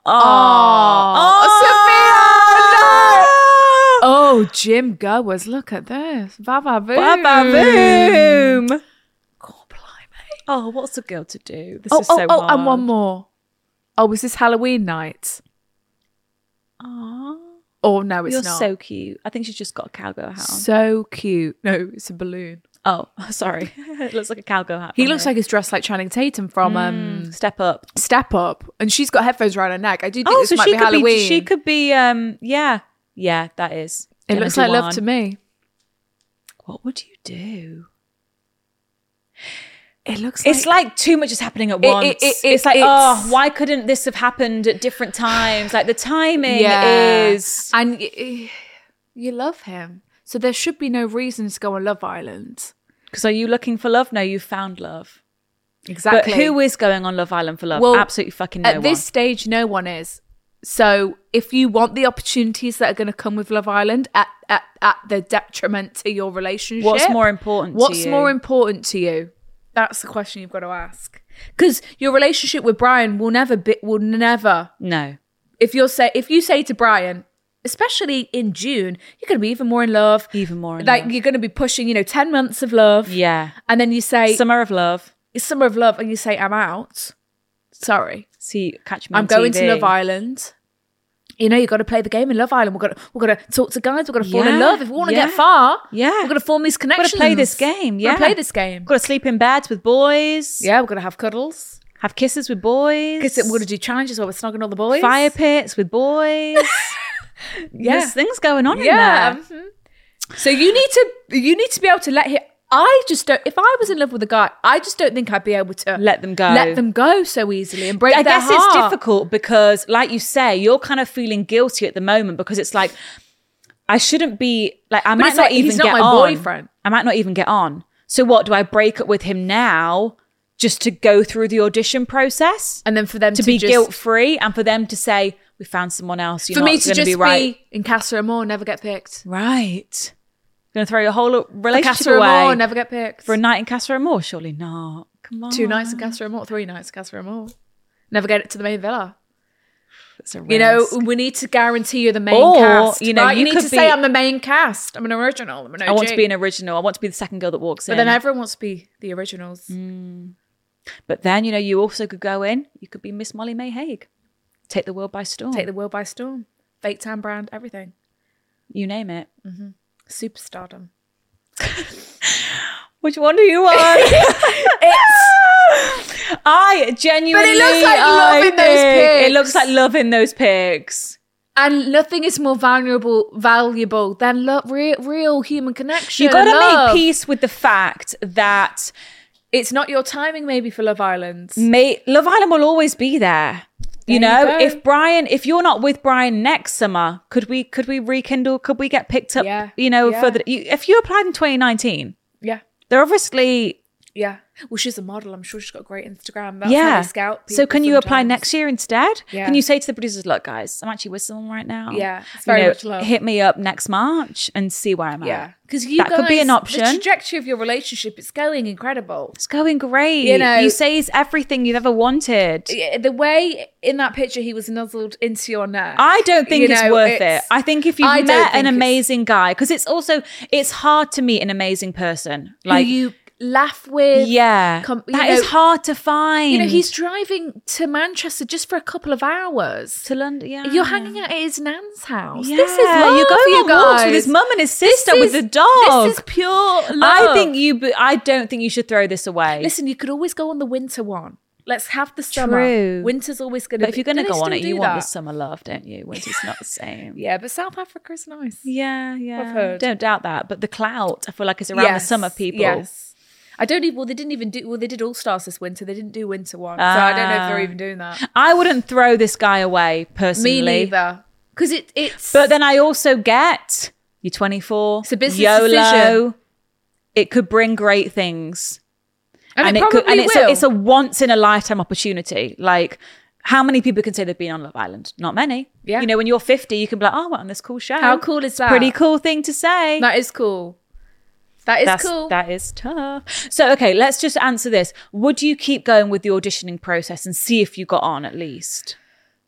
Speaker 4: Oh, Jim Goers, look at this. Ba-ba-boom.
Speaker 3: Ba-ba-boom. God, blimey. Oh, what's a girl to do? This is so hard.
Speaker 4: And one more. Oh, was this Halloween night?
Speaker 3: Aww.
Speaker 4: Oh, no, it's
Speaker 3: You're
Speaker 4: not.
Speaker 3: so cute. I think she's just got a cowgirl hat on.
Speaker 4: So cute. No, it's a balloon.
Speaker 3: Oh, sorry. It looks like a cowgirl hat.
Speaker 4: He looks like he's dressed like Channing Tatum from
Speaker 3: Step Up.
Speaker 4: Step Up. And she's got headphones around her neck. I do think this
Speaker 3: so
Speaker 4: might be Halloween.
Speaker 3: she could be, yeah. Yeah, that is.
Speaker 4: It
Speaker 3: Jenna
Speaker 4: looks like love
Speaker 3: Dewan.
Speaker 4: to me.
Speaker 3: What would you do?
Speaker 4: It looks like...
Speaker 3: It's like too much is happening at once. It's like, why couldn't this have happened at different times? Like the timing is...
Speaker 4: And you love him. So there should be no reason to go on Love Island.
Speaker 3: Because are you looking for love? No, you found love.
Speaker 4: Exactly.
Speaker 3: But who is going on Love Island for love?
Speaker 4: Well,
Speaker 3: absolutely fucking no one.
Speaker 4: At this stage, no one is. So if you want the opportunities that are going to come with Love Island at the detriment to your relationship...
Speaker 3: What's more important to you?
Speaker 4: What's more important to you? That's the question you've got to ask. Because your relationship with Brian will never...
Speaker 3: No.
Speaker 4: if you say to Brian, especially in June, you're going to be even more in love.
Speaker 3: Even more in
Speaker 4: like
Speaker 3: love.
Speaker 4: you're going to be pushing, 10 months of love.
Speaker 3: Yeah.
Speaker 4: And then you say
Speaker 3: Summer of love.
Speaker 4: it's summer of love, and you say I'm out. Sorry,
Speaker 3: See, catch me on
Speaker 4: I'm going
Speaker 3: TV.
Speaker 4: to Love Island. You've got to play the game in Love Island. We've got to talk to guys. We've got to fall in love. If we want to get far,
Speaker 3: Yeah.
Speaker 4: we've got to form these connections.
Speaker 3: We've got to play this game. Yeah.
Speaker 4: We've got to play this game.
Speaker 3: Got to sleep in beds with boys.
Speaker 4: Yeah, we've got to have cuddles.
Speaker 3: Have kisses with boys.
Speaker 4: Because we're going to do challenges where we're snogging all the boys.
Speaker 3: Fire pits with boys.
Speaker 4: Yeah.
Speaker 3: There's things going on in
Speaker 4: Yeah.
Speaker 3: there.
Speaker 4: So you need to be able to let him. I just don't. If I was in love with a guy, I just don't think I'd be able to
Speaker 3: Let them go.
Speaker 4: so easily and break
Speaker 3: I
Speaker 4: their
Speaker 3: guess it's
Speaker 4: heart.
Speaker 3: difficult because, like you say, you're kind of feeling guilty at the moment because it's like, I shouldn't be like, I might
Speaker 4: it's
Speaker 3: not
Speaker 4: like,
Speaker 3: even
Speaker 4: he's not
Speaker 3: get
Speaker 4: my
Speaker 3: on.
Speaker 4: boyfriend.
Speaker 3: I might not even get on. So what, do I break up with him now just to go through the audition process
Speaker 4: And then for them
Speaker 3: to be guilt free and for them to say, we found someone else. You're
Speaker 4: for
Speaker 3: not
Speaker 4: me to
Speaker 3: gonna
Speaker 4: just
Speaker 3: be right.
Speaker 4: in Casa Amor, never get picked.
Speaker 3: Right. Going to throw your whole relationship
Speaker 4: Casa
Speaker 3: away
Speaker 4: Amor, never get picked.
Speaker 3: for a night in Casa Amor? Surely not. Come on.
Speaker 4: 2 nights in Casa Amor, 3 nights in Casa Amor. Never get it to the main villa.
Speaker 3: It's a
Speaker 4: You know,
Speaker 3: risk.
Speaker 4: we need to guarantee you're the main
Speaker 3: Or,
Speaker 4: cast.
Speaker 3: you know,
Speaker 4: right?
Speaker 3: you
Speaker 4: need
Speaker 3: could
Speaker 4: to
Speaker 3: be-
Speaker 4: say I'm the main cast. I'm an original. I'm an OG.
Speaker 3: I want to be an original. I want to be the second girl that walks
Speaker 4: But
Speaker 3: in.
Speaker 4: then everyone wants to be the originals.
Speaker 3: But then, you also could go in. You could be Miss Molly May Hague. Take the world by storm.
Speaker 4: Take the world by storm. Fake tan brand, everything.
Speaker 3: You name it.
Speaker 4: Superstardom.
Speaker 3: Which one do you want? I genuinely.
Speaker 4: But it looks like love in those
Speaker 3: It
Speaker 4: pics.
Speaker 3: looks like love in those pics.
Speaker 4: And nothing is more valuable than love, real human connection.
Speaker 3: You got to
Speaker 4: love.
Speaker 3: make peace with the fact that
Speaker 4: It's not your timing, maybe, for Love Island.
Speaker 3: Love Island will always be there. You
Speaker 4: There
Speaker 3: know,
Speaker 4: you go.
Speaker 3: if you're not with Brian next summer, could we rekindle? Could we get picked up?
Speaker 4: Yeah.
Speaker 3: For if you applied in 2019,
Speaker 4: Yeah.
Speaker 3: they're obviously
Speaker 4: Yeah. Well, she's a model. I'm sure she's got a great Instagram. That's how
Speaker 3: yeah.
Speaker 4: they scout people
Speaker 3: So can you apply
Speaker 4: sometimes.
Speaker 3: next year instead?
Speaker 4: Yeah.
Speaker 3: Can you say to the producers, look, guys, I'm actually with someone right now.
Speaker 4: Yeah, it's very much love.
Speaker 3: Hit me up next March and see where I'm
Speaker 4: Yeah.
Speaker 3: at.
Speaker 4: Because you
Speaker 3: That
Speaker 4: guys,
Speaker 3: could be an option.
Speaker 4: The trajectory of your relationship is going incredible.
Speaker 3: It's going great.
Speaker 4: You know-
Speaker 3: you say it's everything you've ever wanted.
Speaker 4: Yeah, the way in that picture he was nuzzled into your neck.
Speaker 3: I don't think
Speaker 4: you
Speaker 3: it's
Speaker 4: know,
Speaker 3: worth it. I think if you've
Speaker 4: I don't
Speaker 3: met
Speaker 4: think
Speaker 3: an
Speaker 4: it's-
Speaker 3: amazing guy, because it's hard to meet an amazing person.
Speaker 4: who
Speaker 3: Like,
Speaker 4: you laugh with.
Speaker 3: yeah,
Speaker 4: you
Speaker 3: that is
Speaker 4: know-
Speaker 3: hard to find.
Speaker 4: You know, he's driving to Manchester just for a couple of hours.
Speaker 3: to London. Yeah,
Speaker 4: You're hanging out at his nan's house.
Speaker 3: Yeah,
Speaker 4: This is love
Speaker 3: you're going
Speaker 4: for you
Speaker 3: on walks with
Speaker 4: guys.
Speaker 3: his mum and his
Speaker 4: This
Speaker 3: sister with
Speaker 4: is-
Speaker 3: the dog.
Speaker 4: This is pure love.
Speaker 3: I don't think you should throw this away.
Speaker 4: Listen, you could always go on the winter one. Let's have the summer.
Speaker 3: True.
Speaker 4: Winter's always going to
Speaker 3: but if you're going to go on it, you
Speaker 4: that?
Speaker 3: want the summer love, don't you? Winter's not the same.
Speaker 4: Yeah, but South Africa's nice.
Speaker 3: Yeah,
Speaker 4: I've heard.
Speaker 3: Don't doubt that. But the clout, I feel like, is around the summer people.
Speaker 4: Yes. I don't even, well, they didn't even do, well, they did All Stars this winter. They didn't do winter one. So I don't know if they're even doing that.
Speaker 3: I wouldn't throw this guy away personally.
Speaker 4: Me neither. Because it's.
Speaker 3: But then I also get you're 24.
Speaker 4: It's a business
Speaker 3: YOLO.
Speaker 4: decision.
Speaker 3: It could bring great things.
Speaker 4: and it probably will.
Speaker 3: It's a once in a lifetime opportunity. Like, how many people can say they've been on Love Island? Not many.
Speaker 4: Yeah.
Speaker 3: You know, when you're 50, you can be like, oh, I went on this cool show.
Speaker 4: How cool is that?
Speaker 3: Pretty cool thing to say.
Speaker 4: That is cool. That's cool.
Speaker 3: That is tough. So, okay, let's just answer this. Would you keep going with the auditioning process and see if you got on at least?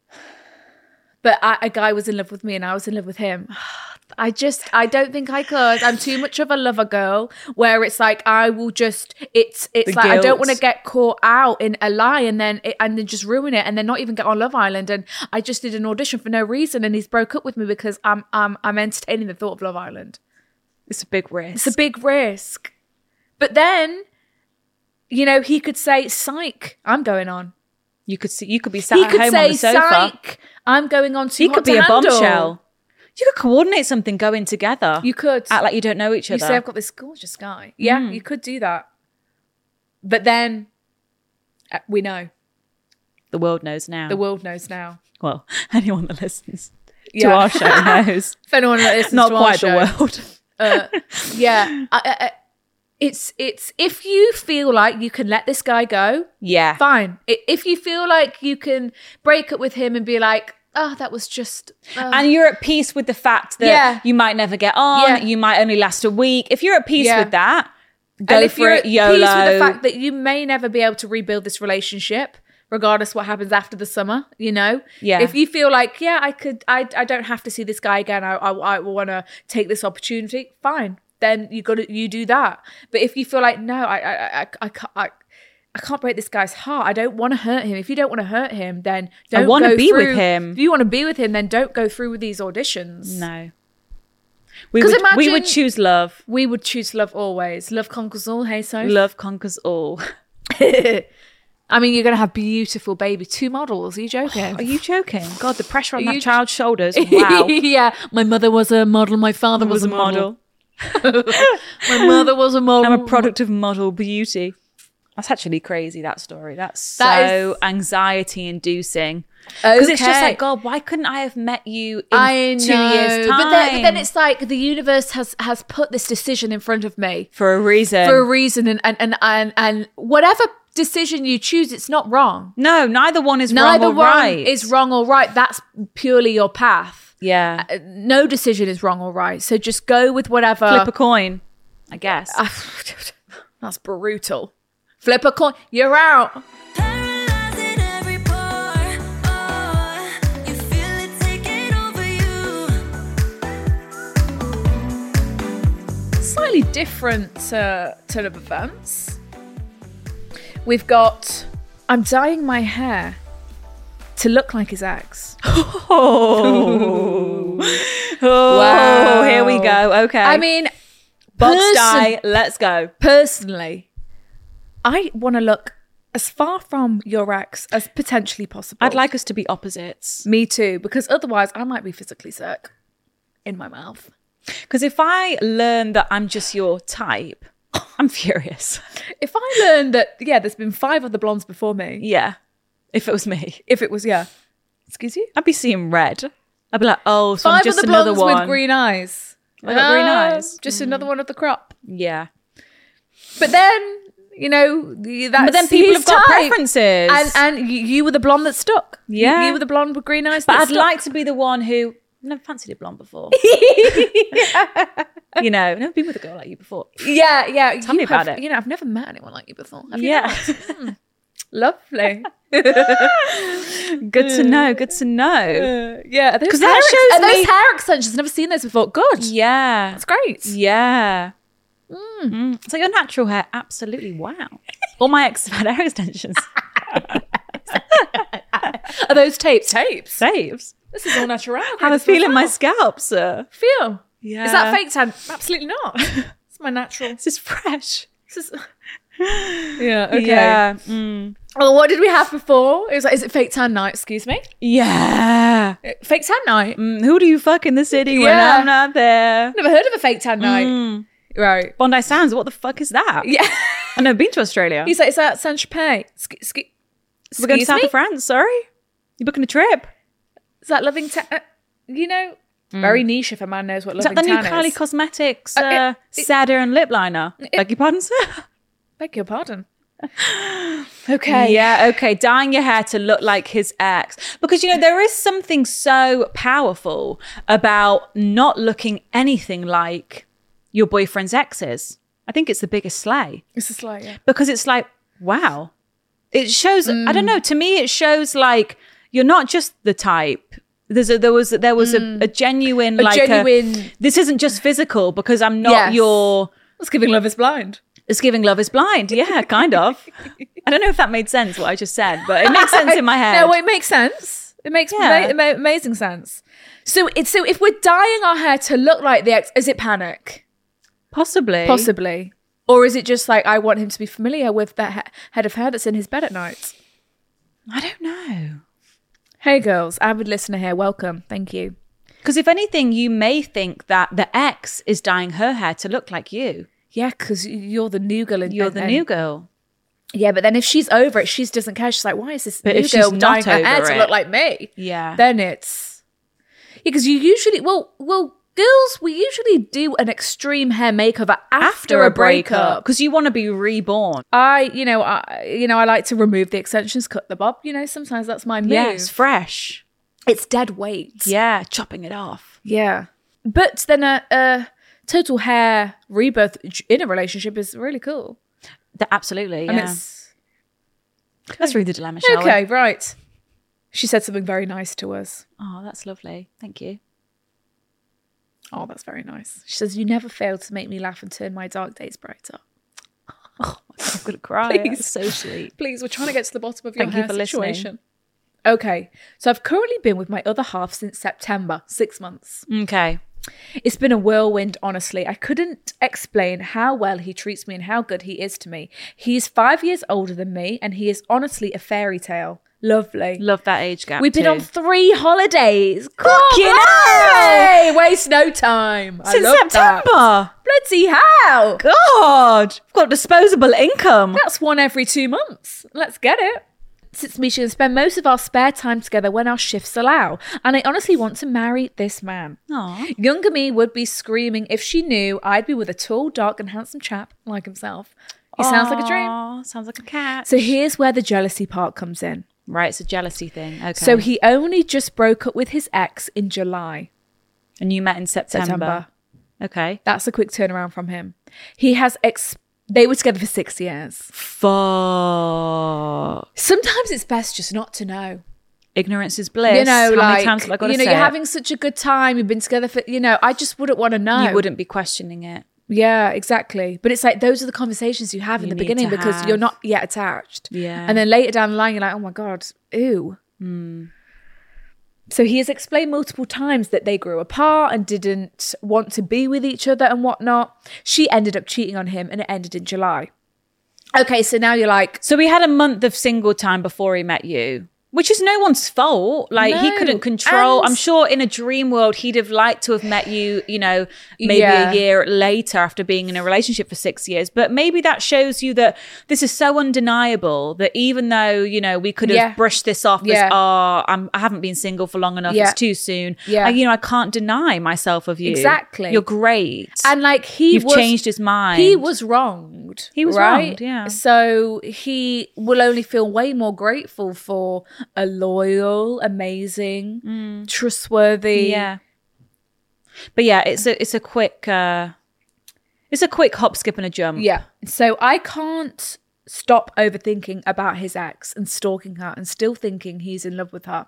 Speaker 4: But a guy was in love with me and I was in love with him. I don't think I could. I'm too much of a lover girl where it's like I will just it's
Speaker 3: The
Speaker 4: like I don't
Speaker 3: guilt.
Speaker 4: want to get caught out in a lie and then just ruin it and then not even get on Love Island. And I just did an audition for no reason and he's broke up with me because I'm entertaining the thought of Love Island.
Speaker 3: It's a big risk.
Speaker 4: It's a big risk. But then, you know, he could say, "Psych, I'm going on."
Speaker 3: You could be sat
Speaker 4: He
Speaker 3: at
Speaker 4: could
Speaker 3: home
Speaker 4: say,
Speaker 3: on the sofa.
Speaker 4: "Psych, I'm going on too
Speaker 3: He
Speaker 4: hot
Speaker 3: could
Speaker 4: to
Speaker 3: be a
Speaker 4: handle."
Speaker 3: bombshell. You could coordinate something going together.
Speaker 4: You could
Speaker 3: act like you don't know each
Speaker 4: You
Speaker 3: other.
Speaker 4: say, I've got this gorgeous guy. Yeah, you could do that. But then we know.
Speaker 3: The world knows now.
Speaker 4: The world knows now.
Speaker 3: Well, anyone that listens to
Speaker 4: Yeah.
Speaker 3: our show knows.
Speaker 4: If anyone that listens
Speaker 3: Not
Speaker 4: to our
Speaker 3: quite
Speaker 4: show,
Speaker 3: the world.
Speaker 4: yeah. It's if you feel like you can let this guy go,
Speaker 3: Yeah.
Speaker 4: fine. If you feel like you can break up with him and be like, oh, that was just...
Speaker 3: And you're at peace with the fact that
Speaker 4: Yeah.
Speaker 3: you might never get on.
Speaker 4: Yeah.
Speaker 3: You might only last a week. If you're at peace
Speaker 4: Yeah.
Speaker 3: with that,
Speaker 4: and
Speaker 3: go
Speaker 4: if
Speaker 3: for
Speaker 4: you're
Speaker 3: it.
Speaker 4: at
Speaker 3: YOLO.
Speaker 4: peace with the fact that you may never be able to rebuild this relationship, regardless what happens after the summer, you know?
Speaker 3: Yeah.
Speaker 4: If you feel like, I don't have to see this guy again. I want to take this opportunity. Fine. Then you do that. But if you feel like, no, I can't break this guy's heart. I don't want to hurt him. If you don't want to hurt him, then don't
Speaker 3: I want to be
Speaker 4: through.
Speaker 3: with him.
Speaker 4: If you want to be with him, then don't go through with these auditions.
Speaker 3: No. We
Speaker 4: 'Cause
Speaker 3: would
Speaker 4: imagine-
Speaker 3: choose love.
Speaker 4: We would choose love always. Love conquers all. Hey, so
Speaker 3: Love conquers all.
Speaker 4: I mean, you're going to have beautiful baby 2 models. Are you joking?
Speaker 3: Are you joking? God, the pressure on
Speaker 4: Are
Speaker 3: that
Speaker 4: you-
Speaker 3: child's shoulders. Wow.
Speaker 4: Yeah. My mother was a model. My father was a model. My mother was a model.
Speaker 3: I'm a product of model beauty. That's actually crazy, that story. That's
Speaker 4: That
Speaker 3: so
Speaker 4: is-
Speaker 3: anxiety-inducing. Because it's just
Speaker 4: Okay.
Speaker 3: like, God, why couldn't I have met you in
Speaker 4: I
Speaker 3: 2
Speaker 4: know.
Speaker 3: years' time?
Speaker 4: But then it's like the universe has put this decision in front of me
Speaker 3: for a reason.
Speaker 4: for a reason, and whatever decision you choose, it's not wrong.
Speaker 3: No, neither one is
Speaker 4: Neither
Speaker 3: wrong or
Speaker 4: one
Speaker 3: right.
Speaker 4: is wrong or right. That's purely your path.
Speaker 3: Yeah.
Speaker 4: No decision is wrong or right. So just go with whatever.
Speaker 3: Flip a coin, I guess.
Speaker 4: That's brutal. Flip a coin. You're out.
Speaker 5: Paralyzing every pore. Oh, you feel it taking over you.
Speaker 4: Slightly different turn of events. We've got, I'm dyeing my hair to look like his ex.
Speaker 3: Oh,
Speaker 4: Wow.
Speaker 3: here we go. Okay.
Speaker 4: I mean,
Speaker 3: box dye, let's go.
Speaker 4: personally, I want to look as far from your ex as potentially possible.
Speaker 3: I'd like us to be opposites.
Speaker 4: Me too, because otherwise I might be physically sick in my mouth.
Speaker 3: Because if I learn that I'm just your type, I'm furious.
Speaker 4: If I learn that, there's been 5 other blondes before me,
Speaker 3: Yeah. If it was me,
Speaker 4: if it was, excuse you?
Speaker 3: I'd be seeing red. I'd be like, oh, so
Speaker 4: 5
Speaker 3: I'm just
Speaker 4: other
Speaker 3: another
Speaker 4: blondes
Speaker 3: one.
Speaker 4: with green eyes.
Speaker 3: I got green eyes.
Speaker 4: Just another one of the crop.
Speaker 3: Yeah.
Speaker 4: But then, that's
Speaker 3: But then people
Speaker 4: his
Speaker 3: have got
Speaker 4: type.
Speaker 3: preferences.
Speaker 4: And you were the blonde that stuck.
Speaker 3: Yeah.
Speaker 4: You were the blonde with green eyes
Speaker 3: But
Speaker 4: that
Speaker 3: I'd
Speaker 4: stuck.
Speaker 3: like to be the one who never fancied a blonde before. Never been with a girl like you before.
Speaker 4: Yeah.
Speaker 3: Tell me about it.
Speaker 4: I've never met anyone like you before. Have you
Speaker 3: Yeah.
Speaker 4: not? Lovely.
Speaker 3: Good to know. Good to know.
Speaker 4: Yeah.
Speaker 3: Because that shows
Speaker 4: those
Speaker 3: me-
Speaker 4: hair extensions. Never seen those before. Good.
Speaker 3: Yeah.
Speaker 4: That's great.
Speaker 3: Yeah. So your natural hair, absolutely wow. All my ex had hair extensions.
Speaker 4: Are those tapes?
Speaker 3: Saves.
Speaker 4: This is all natural.
Speaker 3: Have a feel in my scalp, sir.
Speaker 4: feel.
Speaker 3: Yeah.
Speaker 4: Is that fake tan? Absolutely not. It's my natural.
Speaker 3: This is fresh.
Speaker 4: This is... Yeah. Okay.
Speaker 3: Yeah.
Speaker 4: Well, what did we have before? It was like, is it fake tan night? Excuse me.
Speaker 3: Yeah.
Speaker 4: Fake tan night.
Speaker 3: Who do you fuck in the city when
Speaker 4: Yeah.
Speaker 3: I'm not there?
Speaker 4: Never heard of a fake tan night. Right.
Speaker 3: Bondi Sands, what the fuck is that?
Speaker 4: Yeah.
Speaker 3: I've never been to Australia.
Speaker 4: He's like, is that Saint Tropez?
Speaker 3: We're going to South of France, sorry? You booking a trip?
Speaker 4: Is that Loving Tan? Very niche if a man knows what
Speaker 3: Is that
Speaker 4: Loving
Speaker 3: the new
Speaker 4: Tan
Speaker 3: Kylie
Speaker 4: is.
Speaker 3: Cosmetics Sadder and lip liner? Beg your pardon, sir?
Speaker 4: Beg your pardon. Okay.
Speaker 3: Yeah, okay. Dyeing your hair to look like his ex. Because, there is something so powerful about not looking anything like your boyfriend's exes. I think it's the biggest slay.
Speaker 4: It's just like, yeah.
Speaker 3: Because it's like, wow. It shows, I don't know, to me it shows like you're not just the type. There was a genuine this isn't just physical because I'm not your...
Speaker 4: It's giving Love is Blind.
Speaker 3: It's giving Love is Blind. Yeah, kind of. I don't know if that made sense, what I just said, but it makes sense in my head.
Speaker 4: No, it makes sense. It makes amazing sense. So if we're dyeing our hair to look like the ex, is it panic?
Speaker 3: Possibly.
Speaker 4: Or is it just like, I want him to be familiar with that head of hair that's in his bed at night?
Speaker 3: I don't know.
Speaker 4: Hey girls, avid listener here, welcome. Thank you.
Speaker 3: Because if anything, you may think that the ex is dyeing her hair to look like you.
Speaker 4: Yeah, because you're the new girl.
Speaker 3: You're the new girl.
Speaker 4: Yeah, but then if she's over it, she doesn't care. She's like, why is this
Speaker 3: But
Speaker 4: new
Speaker 3: if she's
Speaker 4: girl dyeing
Speaker 3: not
Speaker 4: her hair
Speaker 3: over
Speaker 4: to
Speaker 3: it-
Speaker 4: look like me?
Speaker 3: Yeah.
Speaker 4: Then it's... Yeah, because you usually... Well, girls, we usually do an extreme hair makeover after a breakup.
Speaker 3: Because you want to be reborn.
Speaker 4: I like to remove the extensions, cut the bob. Sometimes that's my move.
Speaker 3: Yeah, it's fresh.
Speaker 4: It's dead weight.
Speaker 3: Yeah, chopping it off.
Speaker 4: Yeah. But then a total hair rebirth in a relationship is really cool.
Speaker 3: Absolutely,
Speaker 4: And
Speaker 3: yeah. Let's read the dilemma, shall we?
Speaker 4: Okay, right. She said something very nice to us.
Speaker 3: Oh, that's lovely. Thank you.
Speaker 4: Oh, that's very nice. She says, you never fail to make me laugh and turn my dark days brighter.
Speaker 3: Oh my God, I'm going to cry.
Speaker 4: Please.
Speaker 3: That's so sweet.
Speaker 4: Please, we're trying to get to the bottom of your
Speaker 3: Thank you
Speaker 4: hair
Speaker 3: for listening.
Speaker 4: situation. Okay, so I've currently been with my other half since September, 6 months.
Speaker 3: Okay.
Speaker 4: It's been a whirlwind, honestly. I couldn't explain how well he treats me and how good he is to me. He's 5 years older than me, and he is honestly a fairy tale. Lovely.
Speaker 3: Love that age gap.
Speaker 4: We've been
Speaker 3: too.
Speaker 4: on 3 holidays.
Speaker 3: Fucking
Speaker 4: Hey, waste no time. I
Speaker 3: Since
Speaker 4: love
Speaker 3: September.
Speaker 4: that. Bloody hell.
Speaker 3: God. I've got disposable income.
Speaker 4: That's one every 2 months. Let's get it. Since me, she can spend most of our spare time together when our shifts allow. And I honestly want to marry this man.
Speaker 3: Aw.
Speaker 4: Younger me would be screaming if she knew I'd be with a tall, dark, and handsome chap like himself. He sounds like a dream.
Speaker 3: Aw, sounds like a cat.
Speaker 4: So here's where the jealousy part comes in.
Speaker 3: Right, it's a jealousy thing. Okay.
Speaker 4: So he only just broke up with his ex in July.
Speaker 3: And you met in September. Okay.
Speaker 4: That's a quick turnaround from him. He has they were together for 6 years.
Speaker 3: Fuck.
Speaker 4: Sometimes it's best just not to know.
Speaker 3: Ignorance is bliss.
Speaker 4: You know,
Speaker 3: How
Speaker 4: like,
Speaker 3: many times have I got to say
Speaker 4: you're
Speaker 3: it?
Speaker 4: having such a good time. You've been together for, I just wouldn't want to know.
Speaker 3: You wouldn't be questioning it.
Speaker 4: Yeah, exactly. But it's like those are the conversations you have in
Speaker 3: You
Speaker 4: the
Speaker 3: need
Speaker 4: beginning
Speaker 3: to
Speaker 4: because
Speaker 3: have.
Speaker 4: you're not yet attached.
Speaker 3: Yeah.
Speaker 4: And then later down the line, you're like, oh my God, ew. So he has explained multiple times that they grew apart and didn't want to be with each other and whatnot. She ended up cheating on him and it ended in July. Okay, so now you're like,
Speaker 3: So we had a month of single time before he met you, which is no one's fault. Like he
Speaker 4: No.
Speaker 3: couldn't control.
Speaker 4: And-
Speaker 3: I'm sure in a dream world, he'd have liked to have met you, maybe
Speaker 4: Yeah.
Speaker 3: a year later after being in a relationship for 6 years. But maybe that shows you that this is so undeniable that even though, we could have
Speaker 4: Yeah.
Speaker 3: brushed this off
Speaker 4: Yeah.
Speaker 3: as, I haven't been single for long enough.
Speaker 4: Yeah.
Speaker 3: It's too soon.
Speaker 4: Yeah.
Speaker 3: I can't deny myself of you.
Speaker 4: Exactly.
Speaker 3: You're great.
Speaker 4: and like
Speaker 3: You've changed his mind.
Speaker 4: He was wronged.
Speaker 3: He was
Speaker 4: right?
Speaker 3: wronged, yeah.
Speaker 4: So he will only feel way more grateful for a loyal, amazing, trustworthy.
Speaker 3: Yeah. But yeah, it's a quick hop, skip, and a jump.
Speaker 4: Yeah. So I can't stop overthinking about his ex and stalking her and still thinking he's in love with her.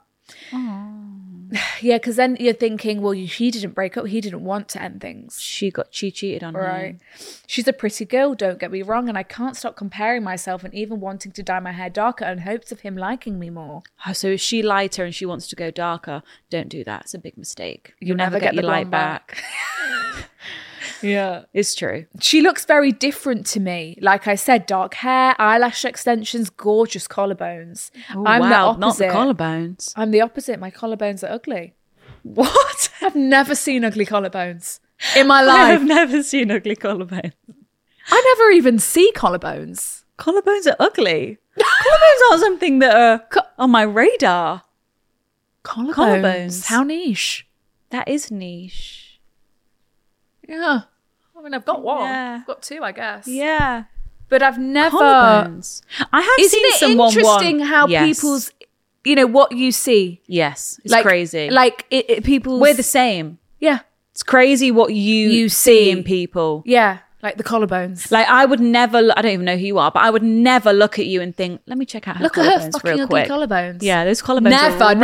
Speaker 4: Yeah, because then you're thinking, well, he didn't break up. He didn't want to end things.
Speaker 3: She cheated on
Speaker 4: Right.
Speaker 3: him.
Speaker 4: She's a pretty girl, don't get me wrong, and I can't stop comparing myself and even wanting to dye my hair darker in hopes of him liking me more.
Speaker 3: Oh, so if she lighter and she wants to go darker, don't do that. It's a big mistake. You'll
Speaker 4: never
Speaker 3: never get
Speaker 4: get
Speaker 3: your
Speaker 4: the
Speaker 3: light
Speaker 4: blonde
Speaker 3: back.
Speaker 4: Yeah.
Speaker 3: It's true.
Speaker 4: She looks very different to me. Like I said, dark hair, eyelash extensions, gorgeous collarbones.
Speaker 3: Oh,
Speaker 4: I'm
Speaker 3: wow,
Speaker 4: the
Speaker 3: not the
Speaker 4: opposite.
Speaker 3: collarbones.
Speaker 4: I'm the opposite. My collarbones are ugly.
Speaker 3: What?
Speaker 4: I've never seen ugly collarbones in my
Speaker 3: I
Speaker 4: life.
Speaker 3: have never seen ugly collarbones.
Speaker 4: I never even see collarbones.
Speaker 3: Collarbones are ugly. Collarbones aren't something that are on my radar. Collarbones.
Speaker 4: How niche.
Speaker 3: That is niche.
Speaker 4: Yeah. I mean, I've got one.
Speaker 3: Yeah.
Speaker 4: I've got 2, I guess.
Speaker 3: Yeah.
Speaker 4: But I've never...
Speaker 3: Collarbones. I have
Speaker 4: Isn't
Speaker 3: seen
Speaker 4: it
Speaker 3: someone
Speaker 4: interesting
Speaker 3: want-
Speaker 4: how
Speaker 3: Yes.
Speaker 4: people's, what you see?
Speaker 3: Yes. It's
Speaker 4: like,
Speaker 3: crazy.
Speaker 4: Like, people's...
Speaker 3: We're the same.
Speaker 4: Yeah.
Speaker 3: It's crazy what you see in people.
Speaker 4: Yeah. Like the collarbones.
Speaker 3: Like I would never, I don't even know who you are, but I would never look at you and think, let me check out her
Speaker 4: Look at
Speaker 3: collarbones
Speaker 4: her fucking
Speaker 3: real
Speaker 4: ugly
Speaker 3: quick.
Speaker 4: collarbones.
Speaker 3: Yeah, those collarbones
Speaker 4: Never,
Speaker 3: are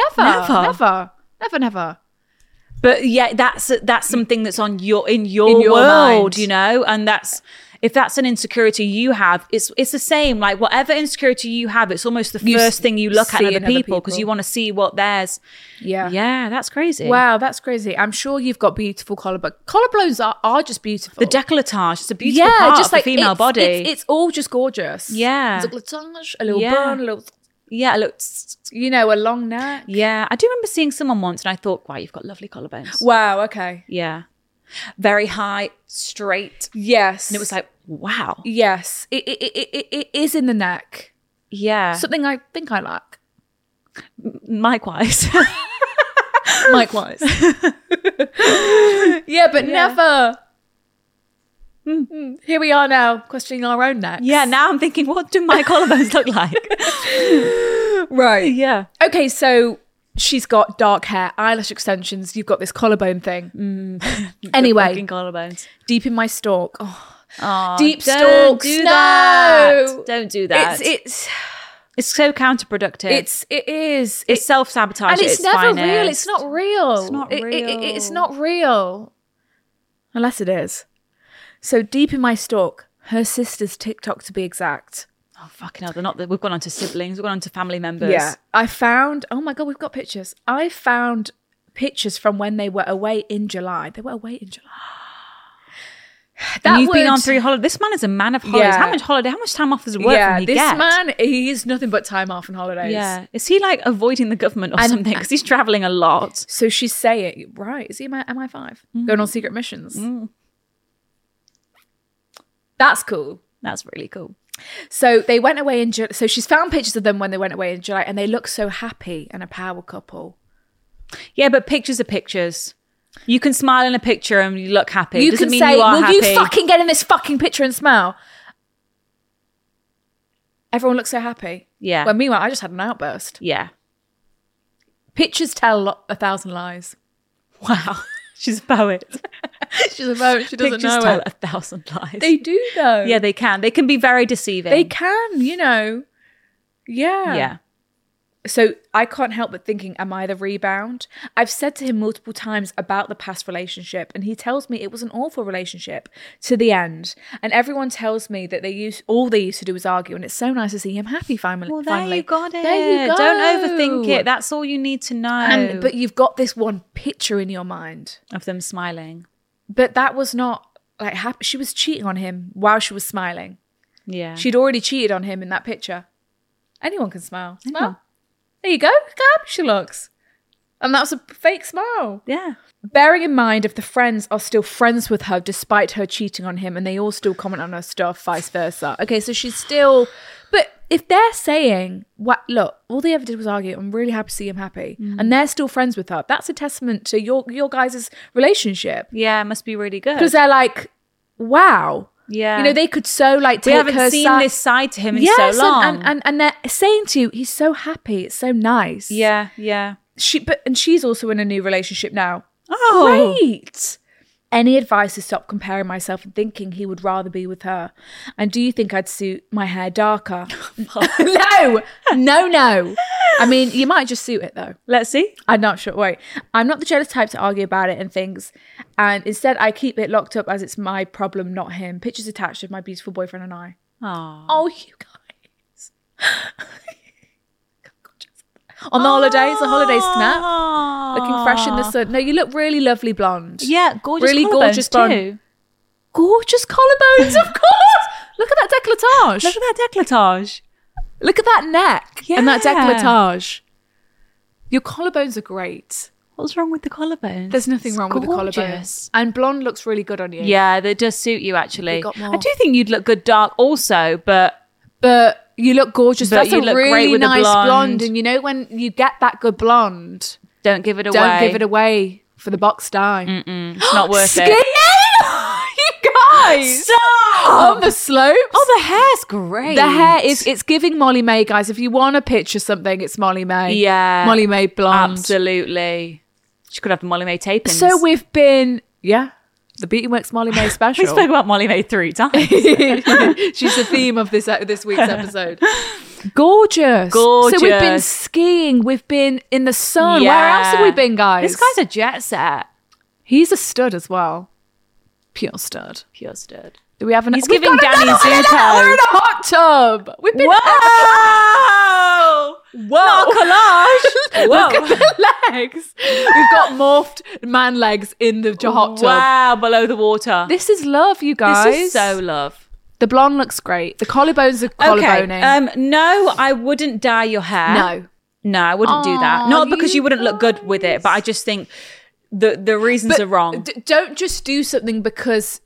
Speaker 3: rank.
Speaker 4: never.
Speaker 3: But yeah, that's something that's on in your
Speaker 4: In your
Speaker 3: world,
Speaker 4: mind.
Speaker 3: and if that's an insecurity you have, it's the same. Like whatever insecurity you have, it's almost the first thing you look at
Speaker 4: see
Speaker 3: in
Speaker 4: in
Speaker 3: other
Speaker 4: other
Speaker 3: people because
Speaker 4: people.
Speaker 3: you want to see what theirs.
Speaker 4: Yeah.
Speaker 3: Yeah, that's crazy.
Speaker 4: Wow, that's crazy. I'm sure you've got beautiful collarbones. Collarbones are just beautiful.
Speaker 3: The décolletage, it's a beautiful part of the female
Speaker 4: it's,
Speaker 3: body.
Speaker 4: It's all just gorgeous.
Speaker 3: Yeah.
Speaker 4: Décolletage, a little
Speaker 3: Yeah.
Speaker 4: bun, a little,
Speaker 3: yeah, it looks.
Speaker 4: a long neck.
Speaker 3: Yeah, I do remember seeing someone once, and I thought, wow, you've got lovely collarbones.
Speaker 4: Wow, okay.
Speaker 3: Yeah, very high, straight,
Speaker 4: Yes.
Speaker 3: and it was like, wow.
Speaker 4: yes. It is in the neck.
Speaker 3: Yeah,
Speaker 4: Something I think I like.
Speaker 3: likewise.
Speaker 4: Likewise. Yeah, but never. Here we are now, questioning our own necks.
Speaker 3: Yeah, now I'm thinking, what do my collarbones look like?
Speaker 4: Right.
Speaker 3: Yeah.
Speaker 4: Okay, so she's got dark hair, eyelash extensions. You've got this collarbone thing. Anyway,
Speaker 3: Fucking collarbones.
Speaker 4: deep in my stalk. Oh,
Speaker 3: Oh,
Speaker 4: deep
Speaker 3: don't
Speaker 4: stalks.
Speaker 3: do
Speaker 4: No.
Speaker 3: that. Don't do that.
Speaker 4: It's
Speaker 3: It's so counterproductive.
Speaker 4: It is.
Speaker 3: It's self-sabotage.
Speaker 4: And it's never
Speaker 3: finest.
Speaker 4: real. It's not real.
Speaker 3: It's not real.
Speaker 4: It's not real. Unless it is. So deep in my stalk, her sister's TikTok to be exact.
Speaker 3: Oh, fucking hell. They're not. We've gone on to siblings. We've gone on to family members.
Speaker 4: Yeah. I found, oh my God, we've got pictures. I found pictures from when they were away in July. They were away in July.
Speaker 3: And you've been on 3 holidays. This man is a man of holidays.
Speaker 4: Yeah.
Speaker 3: How much time off does work from he
Speaker 4: this
Speaker 3: get?
Speaker 4: man, he is nothing but time off and holidays.
Speaker 3: Yeah. Is he like avoiding the government or something? Because he's traveling a lot.
Speaker 4: So she's saying, right, is he MI5? Going on secret missions. That's cool.
Speaker 3: That's really cool.
Speaker 4: So they went away in July. So she's found pictures of them when they went away in July and they look so happy and a power couple.
Speaker 3: Yeah, but pictures are pictures. You can smile in a picture and you look happy.
Speaker 4: You
Speaker 3: Doesn't
Speaker 4: can
Speaker 3: mean
Speaker 4: say,
Speaker 3: you are
Speaker 4: will
Speaker 3: happy.
Speaker 4: you fucking get in this fucking picture and smile? Everyone looks so happy.
Speaker 3: Yeah.
Speaker 4: When meanwhile, I just had an outburst.
Speaker 3: Yeah.
Speaker 4: Pictures tell 1,000 lies.
Speaker 3: Wow. She's a poet.
Speaker 4: She's a poet. She doesn't
Speaker 3: Pictures
Speaker 4: know
Speaker 3: tell
Speaker 4: it.
Speaker 3: 1,000 lies.
Speaker 4: They do though.
Speaker 3: Yeah, they can. They can be very deceiving.
Speaker 4: They can, you know. Yeah.
Speaker 3: Yeah.
Speaker 4: So I can't help but thinking, am I the rebound? I've said to him multiple times about the past relationship and he tells me it was an awful relationship to the end. And everyone tells me that all they used to do was argue and it's so nice to see him happy finally.
Speaker 3: Well, there you got it.
Speaker 4: There you go.
Speaker 3: Don't overthink it. That's all you need to know.
Speaker 4: But you've got this one picture in your mind.
Speaker 3: Of them smiling.
Speaker 4: But that was not like happy. She was cheating on him while she was smiling.
Speaker 3: Yeah.
Speaker 4: She'd already cheated on him in that picture. Anyone can smile.
Speaker 3: Yeah.
Speaker 4: Smile. There you go. Look how happy she looks. And that's a fake smile.
Speaker 3: Yeah.
Speaker 4: Bearing in mind if the friends are still friends with her despite her cheating on him and they all still comment on her stuff, vice versa. Okay, so she's still... But if they're saying, look, all they ever did was argue, I'm really happy to see him happy, and they're still friends with her, that's a testament to your guys' relationship.
Speaker 3: Yeah, it must be really good.
Speaker 4: Because they're like, wow.
Speaker 3: Yeah.
Speaker 4: You know, they could so like take
Speaker 3: we haven't
Speaker 4: her
Speaker 3: seen
Speaker 4: side.
Speaker 3: this side to him in
Speaker 4: Yes,
Speaker 3: so long.
Speaker 4: and they're saying to you, he's so happy, it's so nice.
Speaker 3: Yeah, yeah.
Speaker 4: She's also in a new relationship now.
Speaker 3: Oh.
Speaker 4: Great. Any advice to stop comparing myself and thinking he would rather be with her? And do you think I'd suit my hair darker? No. I mean, you might just suit it though.
Speaker 3: Let's see.
Speaker 4: I'm not sure. Wait, I'm not the jealous type to argue about it and things. And instead, I keep it locked up as it's my problem, not him. Pictures attached of my beautiful boyfriend and I.
Speaker 3: Oh.
Speaker 4: Oh, you guys. On the holidays, the holiday snap. Looking fresh in the sun. No, you look really lovely blonde.
Speaker 3: Yeah, gorgeous.
Speaker 4: Really
Speaker 3: collarbones
Speaker 4: gorgeous blonde.
Speaker 3: too.
Speaker 4: Gorgeous collarbones, of course. Look at that décolletage.
Speaker 3: Look at that décolletage.
Speaker 4: Look at that neck and that
Speaker 3: Yeah.
Speaker 4: décolletage. Your collarbones are great.
Speaker 3: What's wrong with the collarbones?
Speaker 4: There's nothing wrong with the collarbones.
Speaker 3: Gorgeous.
Speaker 4: And blonde looks really good on you.
Speaker 3: Yeah, that does suit you actually.
Speaker 4: They got more.
Speaker 3: I do think you'd look good dark also, but
Speaker 4: You look gorgeous.
Speaker 3: But
Speaker 4: That's
Speaker 3: you
Speaker 4: a
Speaker 3: look great
Speaker 4: really
Speaker 3: with the
Speaker 4: nice blonde.
Speaker 3: blonde.
Speaker 4: And you know when you get that good blonde,
Speaker 3: don't give it away.
Speaker 4: don't give it away for the box dye.
Speaker 3: It's not worth
Speaker 4: Skinny!
Speaker 3: it.
Speaker 4: You guys!
Speaker 3: Stop!
Speaker 4: On the slopes.
Speaker 3: Oh, the hair's great.
Speaker 4: The hair it's giving Molly May, guys. If you want to picture something, it's Molly May.
Speaker 3: Yeah.
Speaker 4: Molly May blonde.
Speaker 3: Absolutely. She could have the Molly May tapings.
Speaker 4: So we've been, the Beauty Works Molly May special.
Speaker 3: we spoke about Molly May 3 times.
Speaker 4: She's the theme of this week's episode. Gorgeous. So we've been
Speaker 3: Gorgeous.
Speaker 4: skiing. We've been in the sun. Where else have we been, guys?
Speaker 3: This guy's a jet set.
Speaker 4: He's a stud as well. Pure stud.
Speaker 3: Pure stud.
Speaker 4: Do we have an?
Speaker 3: He's
Speaker 4: we've
Speaker 3: giving
Speaker 4: got
Speaker 3: Danny
Speaker 4: another one in
Speaker 3: Zuko.
Speaker 4: there. We're in a hot tub. We've been.
Speaker 3: Whoa!
Speaker 4: Whoa!
Speaker 3: Collage.
Speaker 4: Look at the legs. We've got morphed man legs in the hot tub.
Speaker 3: Wow, below the water.
Speaker 4: This is love, you guys.
Speaker 3: This is so love.
Speaker 4: The blonde looks great. The collarbones are collarboning.
Speaker 3: No, I wouldn't dye your hair. No, I wouldn't do that. Not because you wouldn't look good with it, but I just think the reasons are wrong.
Speaker 4: Don't just do something because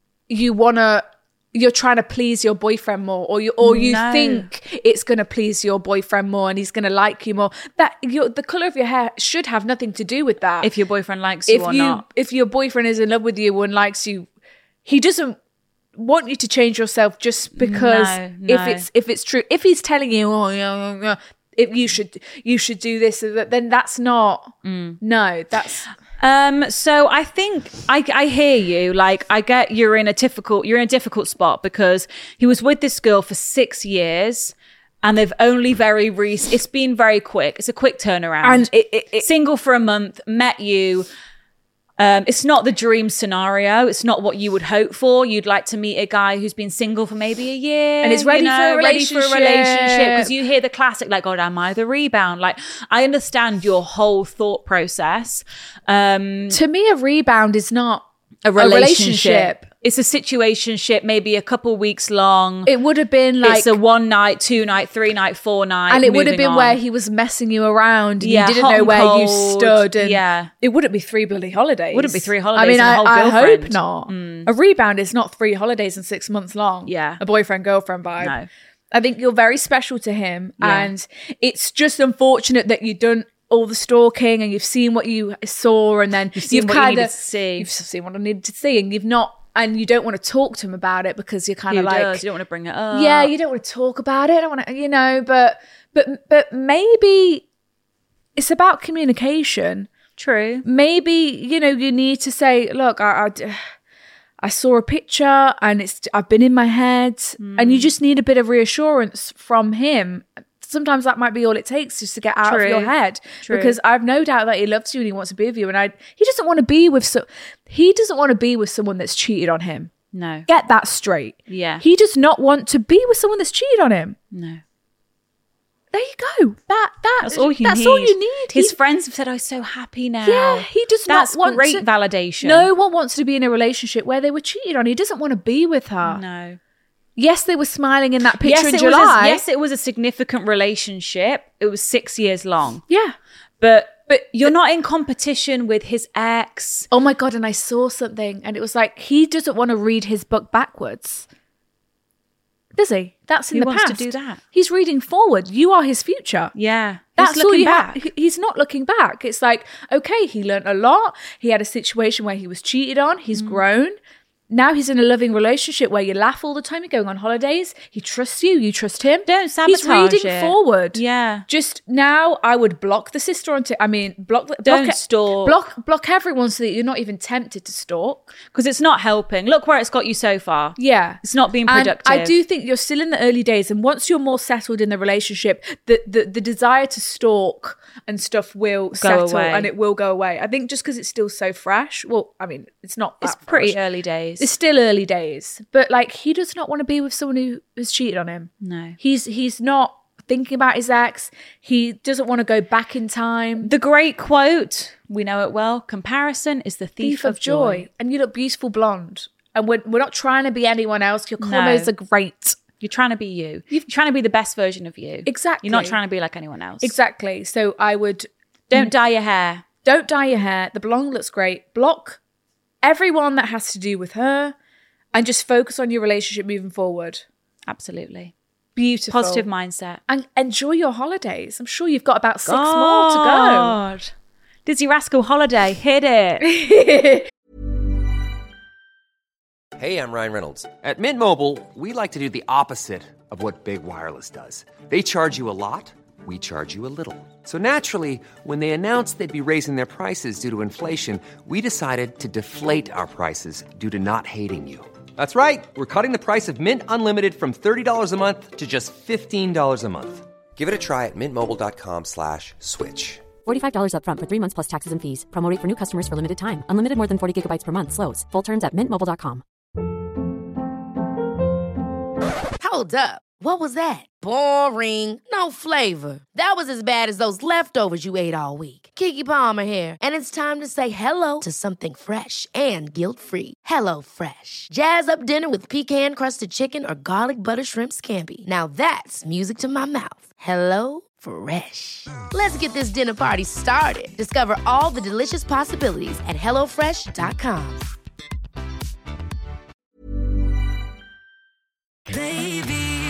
Speaker 4: you're trying to please your boyfriend more, or you
Speaker 3: No.
Speaker 4: think it's going to please your boyfriend more and he's going to like you more. The color of your hair should have nothing to do with that.
Speaker 3: If your boyfriend likes you or not.
Speaker 4: If your boyfriend is in love with you and likes you, he doesn't want you to change yourself just because
Speaker 3: No.
Speaker 4: if it's true. If he's telling you, if you should do this, then that's not. No, that's.
Speaker 3: So I think I hear you. Like, I get you're in a difficult spot because he was with this girl for 6 years. and they've only it's been very quick. It's a quick turnaround.
Speaker 4: And it
Speaker 3: single for a month, met you. It's not the dream scenario. It's not what you would hope for. You'd like to meet a guy who's been single for maybe a year
Speaker 4: and is ready for a relationship.
Speaker 3: Because you hear the classic, like, God, am I the rebound? Like, I understand your whole thought process.
Speaker 4: to me, a rebound is not
Speaker 3: A relationship. It's a situationship, maybe a couple weeks long.
Speaker 4: It would have been like
Speaker 3: it's a 1 night, 2 night, 3 night, 4 night.
Speaker 4: and it would have
Speaker 3: moving
Speaker 4: been
Speaker 3: on.
Speaker 4: where he was messing you around and
Speaker 3: Yeah,
Speaker 4: you didn't
Speaker 3: hot
Speaker 4: know
Speaker 3: and
Speaker 4: where you
Speaker 3: cold.
Speaker 4: stood. And
Speaker 3: Yeah.
Speaker 4: it wouldn't be 3 bloody holidays.
Speaker 3: Wouldn't be 3
Speaker 4: I
Speaker 3: holidays
Speaker 4: mean,
Speaker 3: and a whole
Speaker 4: I hope
Speaker 3: girlfriend.
Speaker 4: not. A rebound is not 3 holidays and 6 months long.
Speaker 3: Yeah.
Speaker 4: A boyfriend-girlfriend vibe.
Speaker 3: No.
Speaker 4: I think you're very special to him.
Speaker 3: Yeah.
Speaker 4: And it's just unfortunate that you've done all the stalking and you've seen what you saw and then
Speaker 3: You've seen what you
Speaker 4: kind
Speaker 3: needed
Speaker 4: of
Speaker 3: to see.
Speaker 4: You've seen what I needed to see and you've not, and you don't want to talk to him about it because you're kind
Speaker 3: Who
Speaker 4: of like,
Speaker 3: does? You don't want to bring it up.
Speaker 4: yeah, you don't want to talk about it. I don't want to, but maybe it's about communication.
Speaker 3: True.
Speaker 4: Maybe, you need to say, look, I saw a picture and I've been in my head and you just need a bit of reassurance from him. Sometimes that might be all it takes just to get out of your head.
Speaker 3: True.
Speaker 4: Because I've no doubt that he loves you and he wants to be with you. And he doesn't want to be with someone that's cheated on him.
Speaker 3: No.
Speaker 4: Get that straight.
Speaker 3: Yeah.
Speaker 4: He does not want to be with someone that's cheated on him.
Speaker 3: No.
Speaker 4: There you go.
Speaker 3: That's all you need.
Speaker 4: That's all you need.
Speaker 3: His friends have said, "Oh, so happy now."
Speaker 4: Yeah, he does
Speaker 3: That's
Speaker 4: not want
Speaker 3: great
Speaker 4: to,
Speaker 3: validation.
Speaker 4: No one wants to be in a relationship where they were cheated on. He doesn't want to be with her.
Speaker 3: No.
Speaker 4: Yes, they were smiling in that picture in
Speaker 3: it
Speaker 4: July.
Speaker 3: yes, it was a significant relationship. It was 6 years long.
Speaker 4: Yeah.
Speaker 3: But you're not in competition with his ex.
Speaker 4: Oh my God, and I saw something and it was like, he doesn't want to read his book backwards. Does he? That's in
Speaker 3: He
Speaker 4: the
Speaker 3: wants
Speaker 4: past.
Speaker 3: to do that.
Speaker 4: He's reading forward. You are his future.
Speaker 3: Yeah.
Speaker 4: That's
Speaker 3: He's
Speaker 4: all
Speaker 3: looking
Speaker 4: you
Speaker 3: back.
Speaker 4: have. He's not looking back. It's like, okay, he learned a lot. He had a situation where he was cheated on. He's grown. Now he's in a loving relationship where you laugh all the time. You're going on holidays. He trusts you. You trust him.
Speaker 3: Don't sabotage
Speaker 4: He's reading
Speaker 3: it.
Speaker 4: forward.
Speaker 3: Yeah.
Speaker 4: Just now, I would block the sister on.
Speaker 3: Don't stalk.
Speaker 4: Block everyone so that you're not even tempted to stalk.
Speaker 3: Because it's not helping. Look where it's got you so far.
Speaker 4: Yeah,
Speaker 3: It's not being
Speaker 4: And
Speaker 3: productive.
Speaker 4: I do think you're still in the early days, and once you're more settled in the relationship, the desire to stalk and stuff will settle
Speaker 3: away.
Speaker 4: and it will go away. I think just because it's still so fresh. Well, I mean, it's not.
Speaker 3: It's
Speaker 4: that
Speaker 3: pretty
Speaker 4: fresh.
Speaker 3: early days.
Speaker 4: It's still early days, but like he does not want to be with someone who has cheated on him.
Speaker 3: No.
Speaker 4: He's not thinking about his ex. He doesn't want to go back in time.
Speaker 3: The great quote, we know it well, comparison is the thief of joy.
Speaker 4: And you look beautiful blonde. And we're not trying to be anyone else. Your corners are great.
Speaker 3: You're trying to be you. You're trying to be the best version of you.
Speaker 4: Exactly.
Speaker 3: You're not trying to be like anyone else.
Speaker 4: Exactly. So I would
Speaker 3: Don't dye your hair.
Speaker 4: don't dye your hair. The blonde looks great. Block everyone that has to do with her and just focus on your relationship moving forward.
Speaker 3: Absolutely.
Speaker 4: Beautiful.
Speaker 3: Positive mindset.
Speaker 4: And enjoy your holidays. I'm sure you've got about 6 more to go.
Speaker 3: Dizzy Rascal holiday. Hit it.
Speaker 8: Hey, I'm Ryan Reynolds. At Mint Mobile, we like to do the opposite of what Big Wireless does. They charge you a lot, we charge you a little. So naturally, when they announced they'd be raising their prices due to inflation, we decided to deflate our prices due to not hating you. That's right. We're cutting the price of Mint Unlimited from $30 a month to just $15 a month. Give it a try at mintmobile.com/switch.
Speaker 9: $45 up front for 3 months plus taxes and fees. Promo rate for new customers for limited time. Unlimited more than 40 gigabytes per month. Slows full terms at mintmobile.com.
Speaker 2: Hold up. What was that? Boring. No flavor. That was as bad as those leftovers you ate all week. Keke Palmer here. And it's time to say hello to something fresh and guilt-free. Hello Fresh. Jazz up dinner with pecan-crusted chicken or garlic butter shrimp scampi. Now that's music to my mouth. Hello Fresh. Let's get this dinner party started. Discover all the delicious possibilities at hellofresh.com.
Speaker 5: Baby,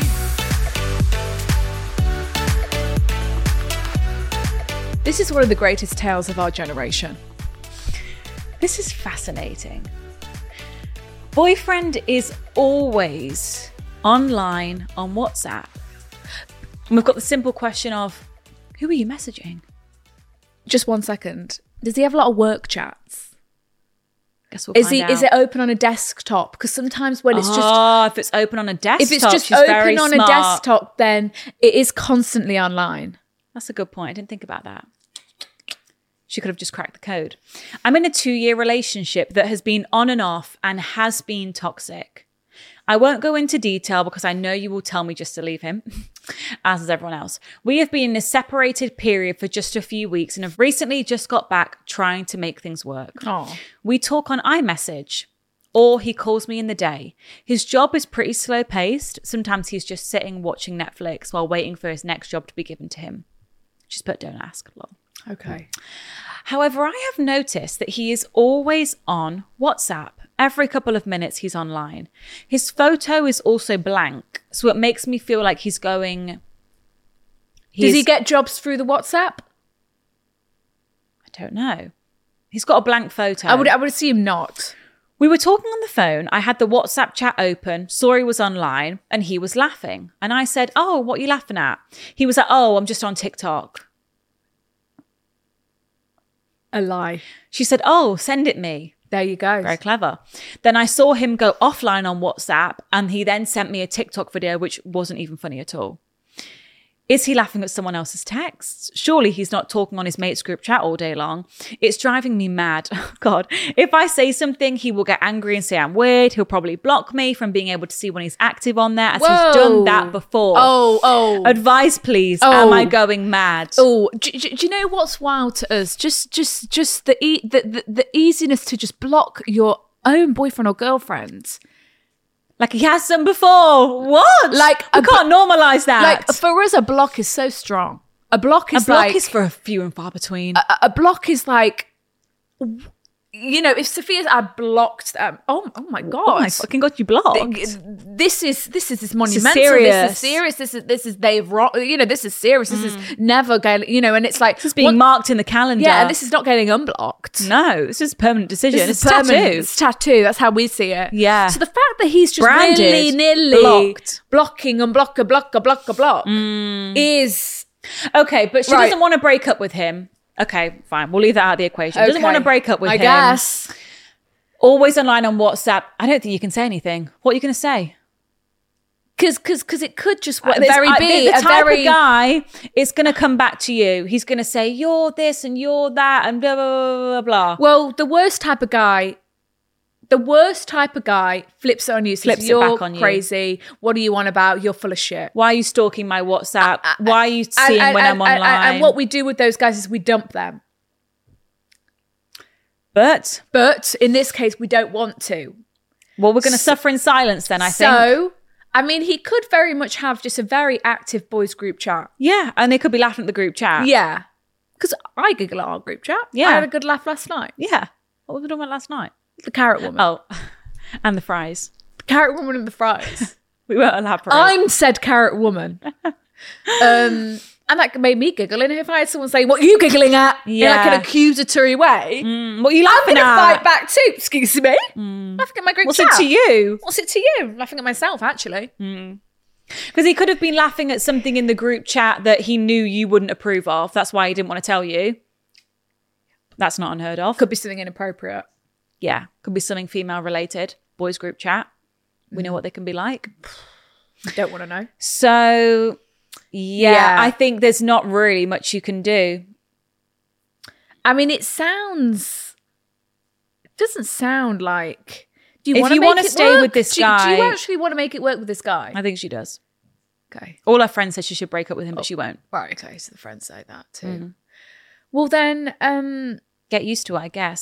Speaker 4: This is one of the greatest tales of our generation.
Speaker 3: This is fascinating. Boyfriend is always online on WhatsApp. And we've got the simple question of, who are you messaging?
Speaker 4: Just 1 second. Does he have a lot of work chats?
Speaker 3: Guess we'll find out.
Speaker 4: Is it open on a desktop? Because sometimes when it's just
Speaker 3: if it's open on a desktop,
Speaker 4: if it's just
Speaker 3: she's very
Speaker 4: open on a
Speaker 3: smart.
Speaker 4: desktop, then it is constantly online.
Speaker 3: That's a good point. I didn't think about that. She could have just cracked the code. I'm in a 2-year relationship that has been on and off and has been toxic. I won't go into detail because I know you will tell me just to leave him, as is everyone else. We have been in a separated period for just a few weeks and have recently just got back trying to make things work.
Speaker 4: Oh.
Speaker 3: We talk on iMessage, or he calls me in the day. His job is pretty slow paced. Sometimes he's just sitting watching Netflix while waiting for his next job to be given to him. Just put don't ask. Lol.
Speaker 4: Okay.
Speaker 3: However, I have noticed that he is always on WhatsApp. Every couple of minutes he's online. His photo is also blank, so it makes me feel like he's going...
Speaker 4: Does he get jobs through the WhatsApp?
Speaker 3: I don't know. He's got a blank photo.
Speaker 4: I would assume not.
Speaker 3: We were talking on the phone. I had the WhatsApp chat open, saw he was online, and he was laughing. And I said, oh, what are you laughing at? He was like, oh, I'm just on TikTok.
Speaker 4: A lie.
Speaker 3: She said, oh, send it me.
Speaker 4: There you go.
Speaker 3: Very clever. Then I saw him go offline on WhatsApp, and he then sent me a TikTok video, which wasn't even funny at all. Is he laughing at someone else's texts? Surely he's not talking on his mate's group chat all day long. It's driving me mad. Oh, God. If I say something, he will get angry and say I'm weird. He'll probably block me from being able to see when he's active on there, as he's done that before.
Speaker 4: Oh.
Speaker 3: Advice, please. Am I going mad?
Speaker 4: Oh, do you know what's wild to us? Just the easiness to just block your own boyfriend or girlfriend.
Speaker 3: Like he has some before. What?
Speaker 4: Like
Speaker 3: we can't normalize that.
Speaker 4: Like for us, a block is so strong. A block is
Speaker 3: for a few and far between.
Speaker 4: A block is like, you know, if Sophia's had blocked them, oh my God.
Speaker 3: Oh my fucking God, you blocked.
Speaker 4: This is monumental.
Speaker 3: Serious.
Speaker 4: This is serious. This is they've you know, this is serious. This is never going, you know, and it's like
Speaker 3: this is being marked in the calendar.
Speaker 4: Yeah, and this is not getting unblocked.
Speaker 3: No, this is a permanent decision.
Speaker 4: This
Speaker 3: It's
Speaker 4: is permanent.
Speaker 3: tattoo.
Speaker 4: It's tattoo. That's how we see it.
Speaker 3: Yeah.
Speaker 4: So the fact that he's just
Speaker 3: Branded,
Speaker 4: willy-nilly
Speaker 3: blocked.
Speaker 4: blocking and block is
Speaker 3: okay, but she
Speaker 4: Right.
Speaker 3: doesn't want to break up with him. Okay, fine. We'll leave that out of the equation. Doesn't want to break up with him.
Speaker 4: I guess.
Speaker 3: Always online on WhatsApp. I don't think you can say anything. What are you going to say?
Speaker 4: Because it could just be
Speaker 3: the
Speaker 4: a
Speaker 3: type
Speaker 4: very
Speaker 3: of guy is going to come back to you. He's going to say you're this and you're that and blah blah blah blah blah.
Speaker 4: Well, the worst type of guy flips it on you.
Speaker 3: Flips it
Speaker 4: you're
Speaker 3: back on you.
Speaker 4: crazy. What are you on about? You're full of shit.
Speaker 3: Why are you stalking my WhatsApp? Why are you seeing when I'm online?
Speaker 4: And what we do with those guys is we dump them.
Speaker 3: But
Speaker 4: in this case, we don't want to.
Speaker 3: well, we're going to suffer in silence then, I think.
Speaker 4: So, I mean, he could very much have just a very active boys group chat.
Speaker 3: Yeah, and they could be laughing at the group chat.
Speaker 4: Yeah. Because I giggle at our group chat.
Speaker 3: Yeah.
Speaker 4: I had a good laugh last night.
Speaker 3: Yeah. What were we talking about last night?
Speaker 4: The carrot woman.
Speaker 3: Oh, and the fries.
Speaker 4: The carrot woman and the fries.
Speaker 3: We won't elaborate.
Speaker 4: I'm said carrot woman. And that made me giggle. And if I had someone say, what are you giggling at? In like an accusatory way.
Speaker 3: What are you laughing
Speaker 4: I'm going to
Speaker 3: at?
Speaker 4: fight back too. Excuse me. Laughing at my group
Speaker 3: What's
Speaker 4: chat.
Speaker 3: it to you?
Speaker 4: What's it to you? Laughing at myself, actually.
Speaker 3: Because he could have been laughing at something in the group chat that he knew you wouldn't approve of. That's why he didn't want to tell you. That's not unheard of.
Speaker 4: Could be something inappropriate.
Speaker 3: Yeah. Could be something female related. Boys group chat. We know what they can be like.
Speaker 4: Don't want to know.
Speaker 3: So, yeah, I think there's not really much you can do.
Speaker 4: I mean, it doesn't sound like... Do you
Speaker 3: If
Speaker 4: want to
Speaker 3: you
Speaker 4: make
Speaker 3: wanna
Speaker 4: it
Speaker 3: stay
Speaker 4: work?
Speaker 3: with this
Speaker 4: Do
Speaker 3: guy-
Speaker 4: you actually want to make it work with this guy?
Speaker 3: I think she does.
Speaker 4: Okay.
Speaker 3: All her friends said she should break up with him, but she won't.
Speaker 4: Right, okay. So the friends say that too. Well, then...
Speaker 3: Get used to it, I guess.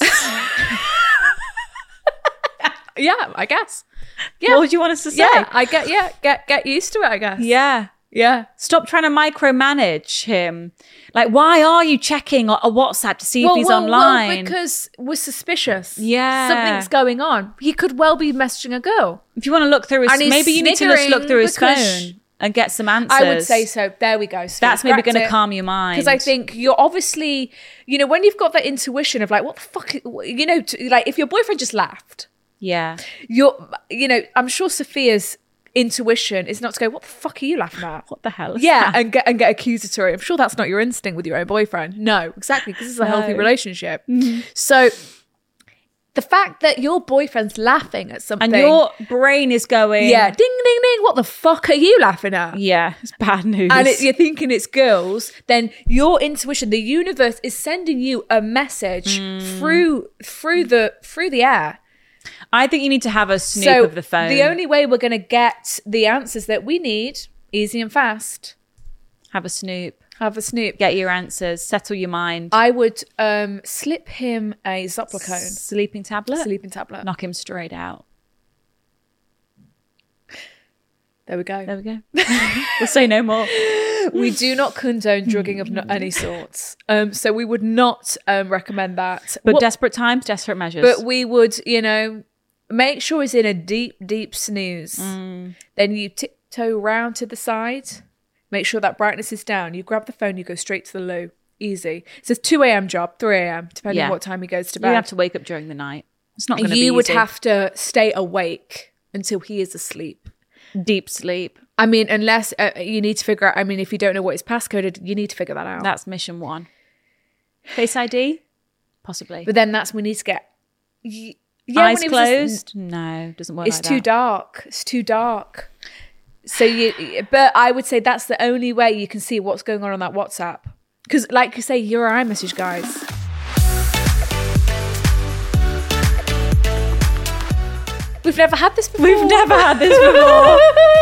Speaker 4: yeah, I guess. Yeah.
Speaker 3: What would you want us to say?
Speaker 4: Yeah, get used to it, I guess.
Speaker 3: Yeah.
Speaker 4: Yeah.
Speaker 3: Stop trying to micromanage him. Like, why are you checking a WhatsApp to see if he's online?
Speaker 4: Well, because we're suspicious.
Speaker 3: Yeah.
Speaker 4: Something's going on. He could well be messaging a girl.
Speaker 3: If you want to look through his...
Speaker 4: And he's
Speaker 3: Maybe you need to just look through his
Speaker 4: sniggering
Speaker 3: phone and get some answers.
Speaker 4: I would say so. There we go. So
Speaker 3: That's maybe going to calm your mind.
Speaker 4: Because I think you're obviously, you know, when you've got that intuition of like, what the fuck, you know, like if your boyfriend just laughed,
Speaker 3: Yeah.
Speaker 4: you know, I'm sure Sophia's intuition is not to go, what the fuck are you laughing at?
Speaker 3: What the hell is
Speaker 4: Yeah,
Speaker 3: that?
Speaker 4: and get accusatory. I'm sure that's not your instinct with your own boyfriend. No, exactly, because this is a healthy relationship. So The fact that your boyfriend's laughing at something.
Speaker 3: And your brain is going...
Speaker 4: Yeah, ding, ding, ding. What the fuck are you laughing at?
Speaker 3: Yeah, it's bad news.
Speaker 4: And you're thinking it's girls, then your intuition, the universe is sending you a message through the air.
Speaker 3: I think you need to have a snoop of the phone.
Speaker 4: The only way we're going to get the answers that we need, easy and fast.
Speaker 3: Have a snoop.
Speaker 4: Have a snoop.
Speaker 3: Get your answers. Settle your mind.
Speaker 4: I would slip him a Zopicone.
Speaker 3: Sleeping tablet?
Speaker 4: Sleeping tablet.
Speaker 3: Knock him straight out.
Speaker 4: There we go.
Speaker 3: There we go. We'll say no more.
Speaker 4: We do not condone drugging of any sorts. So we would not recommend that.
Speaker 3: But desperate times, desperate measures.
Speaker 4: But we would, make sure it's in a deep, deep snooze. Then you tiptoe round to the side. Make sure that brightness is down. You grab the phone, you go straight to the loo. Easy. It's a 2 a.m. job, 3 a.m., depending on what time he goes to bed.
Speaker 3: You have to wake up during the night. It's not going to be easy.
Speaker 4: You would have to stay awake until he is asleep.
Speaker 3: Deep sleep.
Speaker 4: I mean, unless you need to figure out, if you don't know what his passcode is, you need to figure that out.
Speaker 3: That's mission 1. Face ID? Possibly.
Speaker 4: But then that's when we need to get...
Speaker 3: Eyes closed? No, doesn't work like that.
Speaker 4: It's too dark. It's too dark. So but I would say that's the only way you can see what's going on that WhatsApp. Because like you say, you're our iMessage guys. We've never had this before.
Speaker 3: We've never had this before.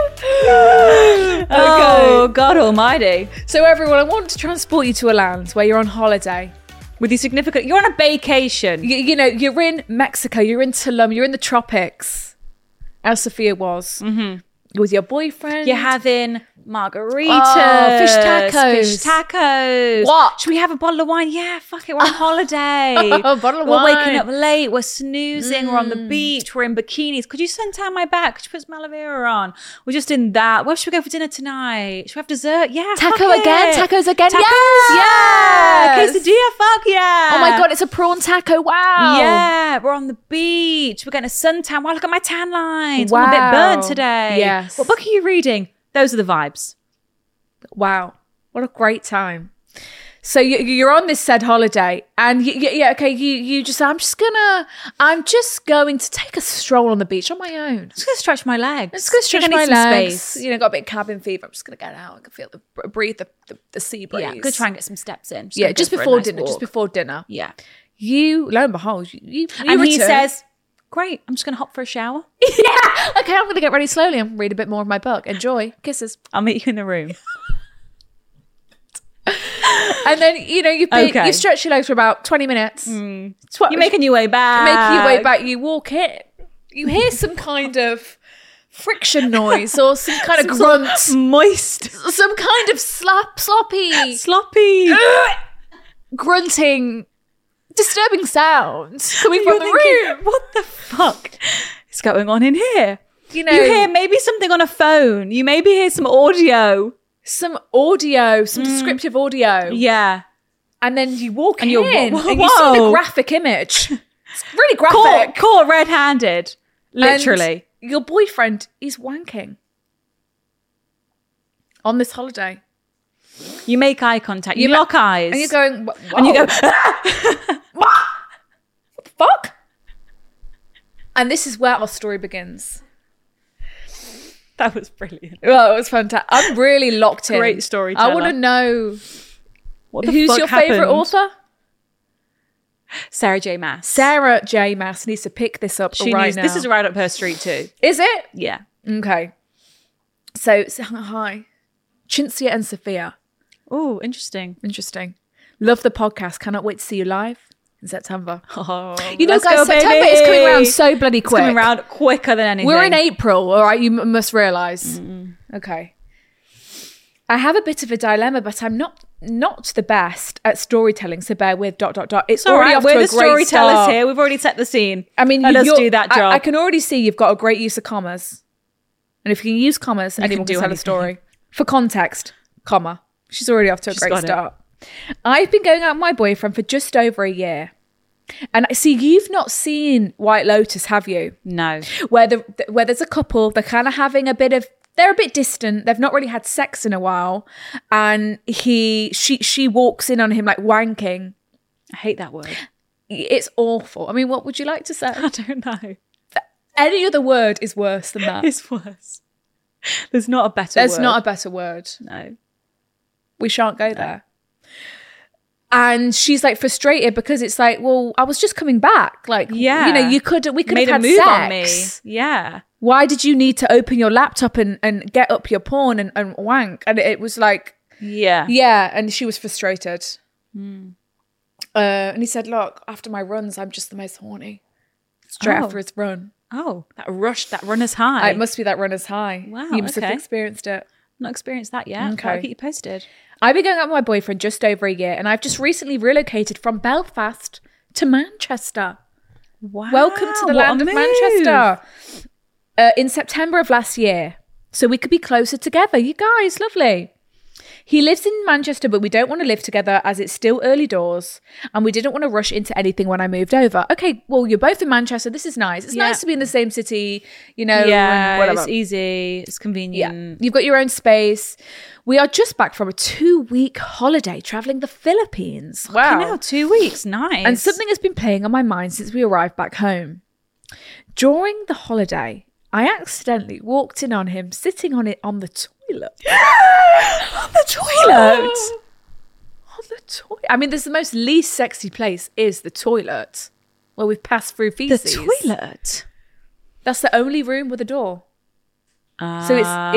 Speaker 3: Oh, God almighty.
Speaker 4: So everyone, I want to transport you to a land where you're on holiday.
Speaker 3: With your significant... You're on a vacation.
Speaker 4: You're in Mexico. You're in Tulum. You're in the tropics. As Sophia was. Mm-hmm. With your boyfriend.
Speaker 3: You're having margaritas.
Speaker 4: Oh, fish tacos.
Speaker 3: Fish tacos.
Speaker 4: What?
Speaker 3: Should we have a bottle of wine? Yeah, fuck it. We're on holiday.
Speaker 4: A bottle of
Speaker 3: we're
Speaker 4: wine.
Speaker 3: Waking up late. We're snoozing. We're on the beach. We're in bikinis. Could you suntan my back? Could you put some aloe vera on? We're just in that. Where should we go for dinner tonight? Should we have dessert? Yeah,
Speaker 4: Taco
Speaker 3: fuck
Speaker 4: again?
Speaker 3: it.
Speaker 4: Tacos again?
Speaker 3: Tacos?
Speaker 4: Yes!
Speaker 3: Quesadilla? Fuck yeah.
Speaker 4: Oh my God, it's a prawn taco. Wow.
Speaker 3: Yeah, we're on the beach. We're getting a suntan. Wow, look at my tan lines.
Speaker 4: Wow.
Speaker 3: I'm a bit burnt today.
Speaker 4: Yes.
Speaker 3: What book are you reading? Those are the vibes.
Speaker 4: Wow. What a great time. So you're on this said holiday and you just, I'm just going to take a stroll on the beach on my own.
Speaker 3: I'm just going to stretch my legs.
Speaker 4: I'm just going to stretch
Speaker 3: I need
Speaker 4: my
Speaker 3: some
Speaker 4: legs.
Speaker 3: space.
Speaker 4: Got a bit of cabin fever. I'm just going to get out. I can feel breathe the sea breeze.
Speaker 3: Yeah, I'm going to try and get some steps in.
Speaker 4: Just before dinner. Just before dinner.
Speaker 3: Yeah.
Speaker 4: Lo and behold, you
Speaker 3: and he
Speaker 4: return.
Speaker 3: says, great, I'm just going to hop for a shower.
Speaker 4: Yeah. Okay, I'm going to get ready slowly and read a bit more of my book. Enjoy. Kisses.
Speaker 3: I'll meet you in the room.
Speaker 4: And then, you stretch your legs for about 20 minutes.
Speaker 3: You're making your way back.
Speaker 4: You walk in. You hear some kind of friction noise or some kind of grunt.
Speaker 3: Moist.
Speaker 4: Some kind of sloppy. Grunting. Disturbing sounds coming from the room.
Speaker 3: What the fuck is going on in here?
Speaker 4: You
Speaker 3: hear maybe something on a phone. You maybe hear some audio.
Speaker 4: Some descriptive audio.
Speaker 3: Yeah.
Speaker 4: And then you walk
Speaker 3: and
Speaker 4: in and you see
Speaker 3: whoa.
Speaker 4: the graphic image. It's really graphic.
Speaker 3: Caught red-handed. Literally.
Speaker 4: And your boyfriend is wanking on this holiday.
Speaker 3: You make eye contact. You lock eyes.
Speaker 4: And you're going, whoa.
Speaker 3: And you go,
Speaker 4: what the fuck? And this is where our story begins.
Speaker 3: That was brilliant.
Speaker 4: Well, it was fantastic. I'm really locked in.
Speaker 3: Great storyteller.
Speaker 4: I want to know
Speaker 3: who's
Speaker 4: your favourite author?
Speaker 3: Sarah J. Maas.
Speaker 4: Sarah J. Maas needs to pick this up now.
Speaker 3: This is right up her street too.
Speaker 4: Is it?
Speaker 3: Yeah.
Speaker 4: Okay. So hi. Cinzia and Sophia.
Speaker 3: Oh, interesting.
Speaker 4: Love the podcast. Cannot wait to see you live in September.
Speaker 3: Oh,
Speaker 4: guys, September is coming around so bloody quick.
Speaker 3: It's coming around quicker than anything.
Speaker 4: We're in April, all right? You must realise. Okay. I have a bit of a dilemma, but I'm not the best at storytelling, so bear with ... It's already off to a great start.
Speaker 3: We're the storytellers here. We've already set the scene.
Speaker 4: I mean,
Speaker 3: let us do that job.
Speaker 4: I can already see you've got a great use of commas. And if you can use commas, anyone can tell a story. For context, comma. She's already off to a great start. I've been going out with my boyfriend for just over a year. And see, you've not seen White Lotus, have you?
Speaker 3: No.
Speaker 4: Where there's a couple, they're kind of having they're a bit distant. They've not really had sex in a while. And she walks in on him like wanking.
Speaker 3: I hate that word.
Speaker 4: It's awful. I mean, what would you like to say?
Speaker 3: I don't know.
Speaker 4: Any other word is worse than that.
Speaker 3: It's worse. There's not a better
Speaker 4: There's
Speaker 3: word.
Speaker 4: not a better word.
Speaker 3: No.
Speaker 4: We shan't go there. And she's like frustrated because it's like, well, I was just coming back. Like,
Speaker 3: Yeah.
Speaker 4: you know, we could
Speaker 3: Made
Speaker 4: have
Speaker 3: a
Speaker 4: had
Speaker 3: move on me.
Speaker 4: sex.
Speaker 3: Yeah.
Speaker 4: Why did you need to open your laptop and get up your porn and wank? And it was like,
Speaker 3: Yeah.
Speaker 4: yeah. And she was frustrated. And he said, look, after my runs, I'm just the most horny. Straight after his run.
Speaker 3: Oh, that runner's high.
Speaker 4: It must be that runner's high.
Speaker 3: Wow,
Speaker 4: You must
Speaker 3: okay.
Speaker 4: have experienced it.
Speaker 3: Not experienced that yet.
Speaker 4: Okay.
Speaker 3: I'll keep you posted.
Speaker 4: I've been going out with my boyfriend just over a year, and I've just recently relocated from Belfast to Manchester.
Speaker 3: Wow.
Speaker 4: Welcome to the
Speaker 3: what
Speaker 4: land
Speaker 3: a
Speaker 4: of
Speaker 3: move.
Speaker 4: Manchester. In September of last year, so we could be closer together. You guys, lovely. He lives in Manchester, but we don't want to live together as it's still early doors, and we didn't want to rush into anything when I moved over. Okay, well, you're both in Manchester. This is nice. It's nice to be in the same city, you know.
Speaker 3: Yeah,
Speaker 4: and whatever.
Speaker 3: it's easy. It's convenient.
Speaker 4: You've got your own space. We are just back from a 2-week holiday traveling the Philippines.
Speaker 3: Wow. Now 2 weeks. Nice.
Speaker 4: And something has been playing on my mind since we arrived back home. During the holiday, I accidentally walked in on him sitting on the toilet.
Speaker 3: on the toilet.
Speaker 4: On the toilet. I mean, there's the most least sexy place is the toilet, where we've passed through
Speaker 3: The
Speaker 4: feces.
Speaker 3: toilet.
Speaker 4: That's the only room with a door. So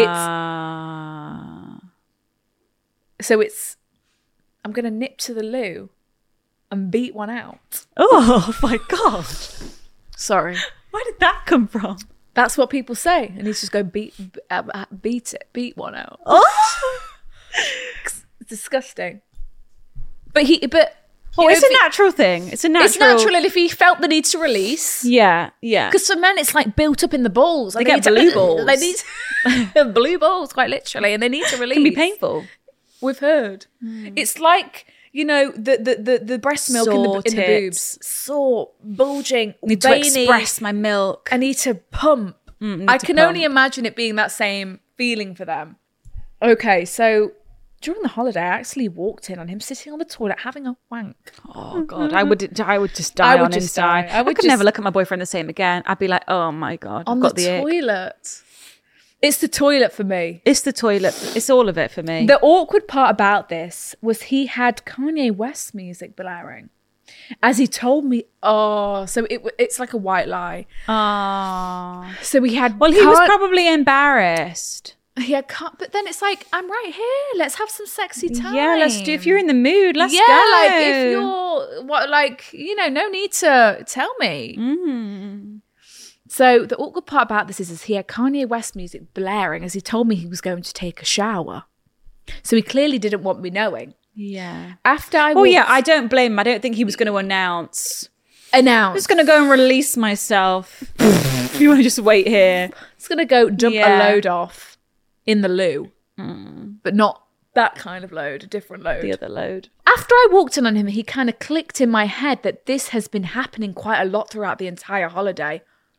Speaker 4: it's. I'm gonna nip to the loo and beat one out.
Speaker 3: Oh my God.
Speaker 4: Sorry.
Speaker 3: Where did that come from?
Speaker 4: That's what people say, and he's just go beat one out.
Speaker 3: Oh,
Speaker 4: It's disgusting. But you know,
Speaker 3: it's a natural thing. It's a natural.
Speaker 4: It's natural, and if he felt the need to release,
Speaker 3: Yeah, yeah.
Speaker 4: because for men it's like built up in the balls.
Speaker 3: They get blue balls.
Speaker 4: They need blue balls, quite literally, and they need to release.
Speaker 3: It can be painful.
Speaker 4: We've heard. It's like, you know, the breast milk in the boobs, sore, bulging,
Speaker 3: Need to
Speaker 4: veiny.
Speaker 3: express my milk.
Speaker 4: I need to pump.
Speaker 3: Need
Speaker 4: I
Speaker 3: to
Speaker 4: can
Speaker 3: pump.
Speaker 4: only imagine it being that same feeling for them. Okay, so during the holiday, I actually walked in on him sitting on the toilet having a wank.
Speaker 3: Oh God, I would just die
Speaker 4: I would
Speaker 3: on
Speaker 4: just
Speaker 3: inside.
Speaker 4: die. I would
Speaker 3: could
Speaker 4: just-
Speaker 3: never look at my boyfriend the same again. I'd be like, oh my God,
Speaker 4: On
Speaker 3: I've got
Speaker 4: the
Speaker 3: the ick.
Speaker 4: toilet. It's the toilet for me.
Speaker 3: It's the toilet. It's all of it for me.
Speaker 4: The awkward part about this was he had Kanye West music blaring. As he told me, so it's like a white lie.
Speaker 3: Ah.
Speaker 4: So we had.
Speaker 3: Well, he was probably embarrassed.
Speaker 4: But then it's like, I'm right here. Let's have some sexy time.
Speaker 3: Yeah, let's do. If you're in the mood, let's go.
Speaker 4: like if you're, no need to tell me.
Speaker 3: Mm.
Speaker 4: So the awkward part about this is he had Kanye West music blaring as he told me he was going to take a shower. So he clearly didn't want me knowing.
Speaker 3: Yeah.
Speaker 4: After I
Speaker 3: Oh yeah, I don't blame him. I don't think he was going to announce. I'm just going to go and release myself. If you want to just wait here.
Speaker 4: It's going to go dump
Speaker 3: Yeah.
Speaker 4: a load off in the loo. But not that kind of load, a different load.
Speaker 3: The other load.
Speaker 4: After I walked in on him, he kind of clicked in my head that this has been happening quite a lot throughout the entire holiday.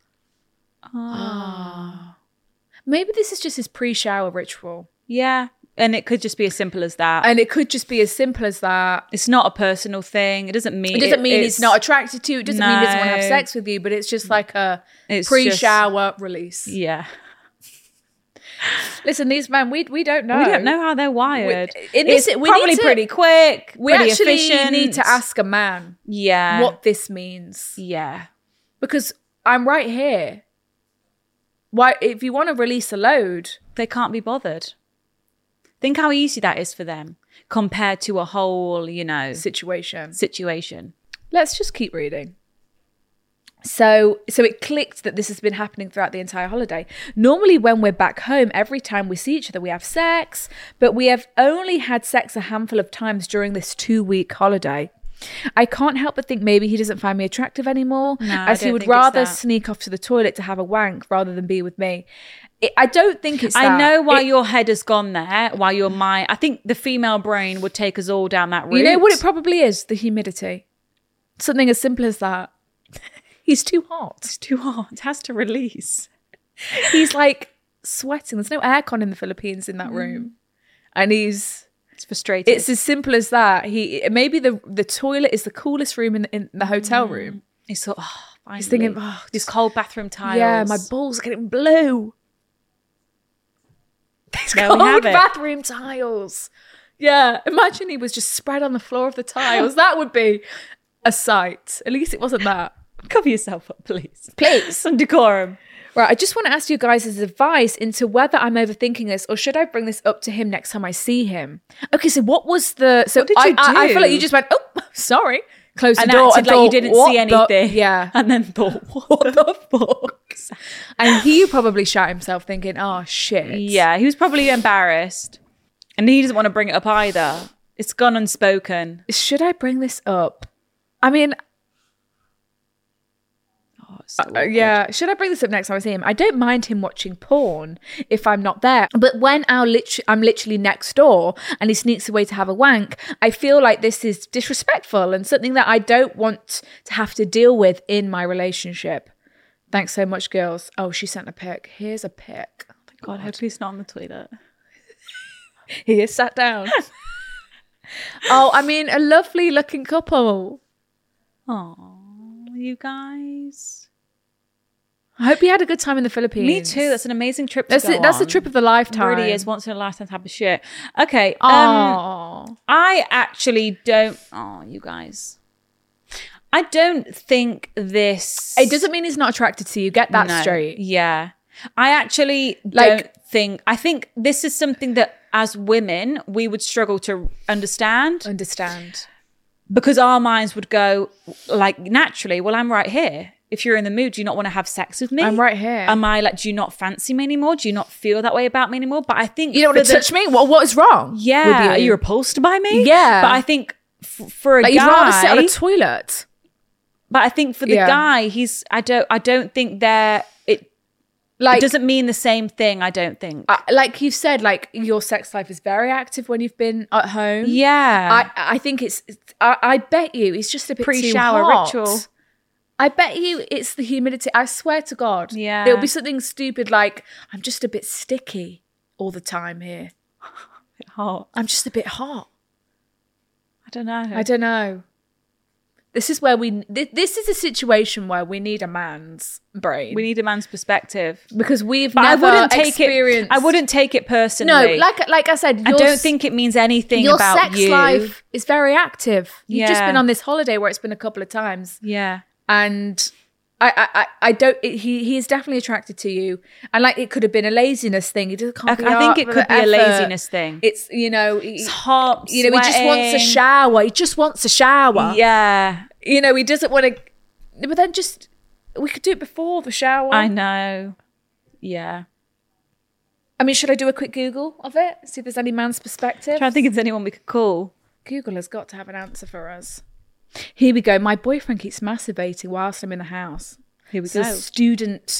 Speaker 4: Maybe this is just his pre-shower ritual.
Speaker 3: Yeah. And it could just be as simple as that.
Speaker 4: And it could just be as simple as that.
Speaker 3: It's not a personal thing. It doesn't mean
Speaker 4: It doesn't mean he's not attracted to you. It doesn't mean he doesn't want to have
Speaker 3: No.
Speaker 4: sex with you, but it's just like a
Speaker 3: It's
Speaker 4: pre-shower release.
Speaker 3: Yeah.
Speaker 4: Listen, these men, we don't know.
Speaker 3: We don't know how they're wired.
Speaker 4: We
Speaker 3: It's
Speaker 4: need
Speaker 3: probably
Speaker 4: to-
Speaker 3: pretty quick.
Speaker 4: We
Speaker 3: pretty
Speaker 4: actually
Speaker 3: efficient.
Speaker 4: need to ask a man
Speaker 3: Yeah.
Speaker 4: what this means.
Speaker 3: Yeah.
Speaker 4: Because I'm right here. Why, if you want to release a load,
Speaker 3: They can't be bothered. Think how easy that is for them compared to a whole, situation.
Speaker 4: Let's just keep reading. So it clicked that this has been happening throughout the entire holiday. Normally when we're back home, every time we see each other, we have sex, but we have only had sex a handful of times during this 2-week holiday. I can't help but think maybe he doesn't find me attractive anymore,
Speaker 3: No, I
Speaker 4: as he
Speaker 3: don't
Speaker 4: would
Speaker 3: think it's
Speaker 4: rather
Speaker 3: that.
Speaker 4: sneak off to the toilet to have a wank rather than be with me. I don't think it's
Speaker 3: I
Speaker 4: that.
Speaker 3: know why your head has gone there, why your mind. I think the female brain would take us all down that route.
Speaker 4: You know what it probably is? The humidity. Something as simple as that. He's too hot.
Speaker 3: It's too hot. It has to release.
Speaker 4: He's like sweating. There's no aircon in the Philippines in that room. And
Speaker 3: It's It's frustrating.
Speaker 4: It's as simple as that. Maybe the toilet is the coolest room in the hotel room.
Speaker 3: He's thought, finally.
Speaker 4: He's thinking,
Speaker 3: these cold bathroom tiles.
Speaker 4: Yeah, my balls are getting blue. These
Speaker 3: There we
Speaker 4: cold
Speaker 3: have it.
Speaker 4: bathroom tiles. Yeah, imagine he was just spread on the floor of the tiles. That would be a sight. At least it wasn't that.
Speaker 3: Cover yourself up, please.
Speaker 4: Please.
Speaker 3: Some decorum.
Speaker 4: Right, I just want to ask you guys' advice into whether I'm overthinking this or should I bring this up to him next time I see him? Okay, so what was the... So
Speaker 3: What did you
Speaker 4: I feel
Speaker 3: do?
Speaker 4: like you just went, oh, sorry. Closed the
Speaker 3: And
Speaker 4: door.
Speaker 3: acted like you didn't
Speaker 4: "What
Speaker 3: see
Speaker 4: the-"
Speaker 3: anything.
Speaker 4: Yeah.
Speaker 3: And then thought, what the fuck?
Speaker 4: And he probably shot himself thinking, oh, shit.
Speaker 3: Yeah, he was probably embarrassed. And he doesn't want to bring it up either. It's gone unspoken.
Speaker 4: Should I bring this up? I mean...
Speaker 3: It's so awkward.
Speaker 4: yeah, should I bring this up next time I see him? I don't mind him watching porn if I'm not there. But when I'm literally next door and he sneaks away to have a wank, I feel like this is disrespectful and something that I don't want to have to deal with in my relationship. Thanks so much, girls. Oh, she sent a pic. Here's a pic. Oh, thank
Speaker 3: God, hopefully it's not on the toilet.
Speaker 4: He is sat down. Oh, I mean, a lovely looking couple.
Speaker 3: Oh, you guys.
Speaker 4: I hope you had a good time in the Philippines.
Speaker 3: Me too. That's an amazing trip to go
Speaker 4: That's the
Speaker 3: on.
Speaker 4: trip of the lifetime.
Speaker 3: It really is once in a lifetime type of shit. Okay.
Speaker 4: Oh.
Speaker 3: I actually don't. Oh, you guys. I don't think this.
Speaker 4: It doesn't mean he's not attracted to you. Get that
Speaker 3: No.
Speaker 4: straight.
Speaker 3: Yeah. I actually
Speaker 4: Like-
Speaker 3: don't think. I think this is something that as women we would struggle to understand because our minds would go like naturally. Well, I'm right here. If you're in the mood, do you not want to have sex with me?
Speaker 4: I'm right here.
Speaker 3: Am I like, do you not fancy me anymore? Do you not feel that way about me anymore? But I think
Speaker 4: You don't want to touch me? What is wrong?
Speaker 3: Yeah.
Speaker 4: with you?
Speaker 3: Are you repulsed by me?
Speaker 4: Yeah.
Speaker 3: But I think for a
Speaker 4: Like
Speaker 3: guy,
Speaker 4: you'd rather sit on a toilet.
Speaker 3: but I think for the
Speaker 4: Yeah.
Speaker 3: guy, I don't think it doesn't mean the same thing. I don't think.
Speaker 4: Like you've said, like your sex life is very active when you've been at home.
Speaker 3: Yeah.
Speaker 4: I think I bet you it's just a bit
Speaker 3: Pre-shower
Speaker 4: too hot.
Speaker 3: ritual.
Speaker 4: I bet you it's the humidity. I swear to God.
Speaker 3: Yeah.
Speaker 4: It'll be something stupid like, I'm just a bit sticky all the time here.
Speaker 3: Hot.
Speaker 4: I'm just a bit hot.
Speaker 3: I don't know.
Speaker 4: I don't know. This is where this is a situation where we need a man's brain.
Speaker 3: We need a man's perspective.
Speaker 4: Because we've
Speaker 3: But
Speaker 4: never
Speaker 3: I wouldn't take
Speaker 4: experienced...
Speaker 3: it. I wouldn't take it
Speaker 4: No,
Speaker 3: personally.
Speaker 4: like I said,
Speaker 3: I don't think it means anything
Speaker 4: your
Speaker 3: about
Speaker 4: sex
Speaker 3: you.
Speaker 4: life is very active. You've just
Speaker 3: Yeah.
Speaker 4: been on this holiday where it's been a couple of times,
Speaker 3: Yeah.
Speaker 4: and I don't. He is definitely attracted to you, and like it could have been a laziness thing. He just can't.
Speaker 3: I think it could be a laziness thing.
Speaker 4: It's
Speaker 3: It's hot.
Speaker 4: he just wants a
Speaker 3: sweating.
Speaker 4: shower. He just wants a shower.
Speaker 3: Yeah.
Speaker 4: He doesn't want to. But then we could do it before the shower.
Speaker 3: I know. Yeah.
Speaker 4: I mean, should I do a quick Google of it? See if there's any man's perspective.
Speaker 3: I'm trying to think if there's anyone we could call.
Speaker 4: Google has got to have an answer for us. Here we go. My boyfriend keeps masturbating whilst I'm in the house.
Speaker 3: Here we
Speaker 4: This is
Speaker 3: go.
Speaker 4: a student.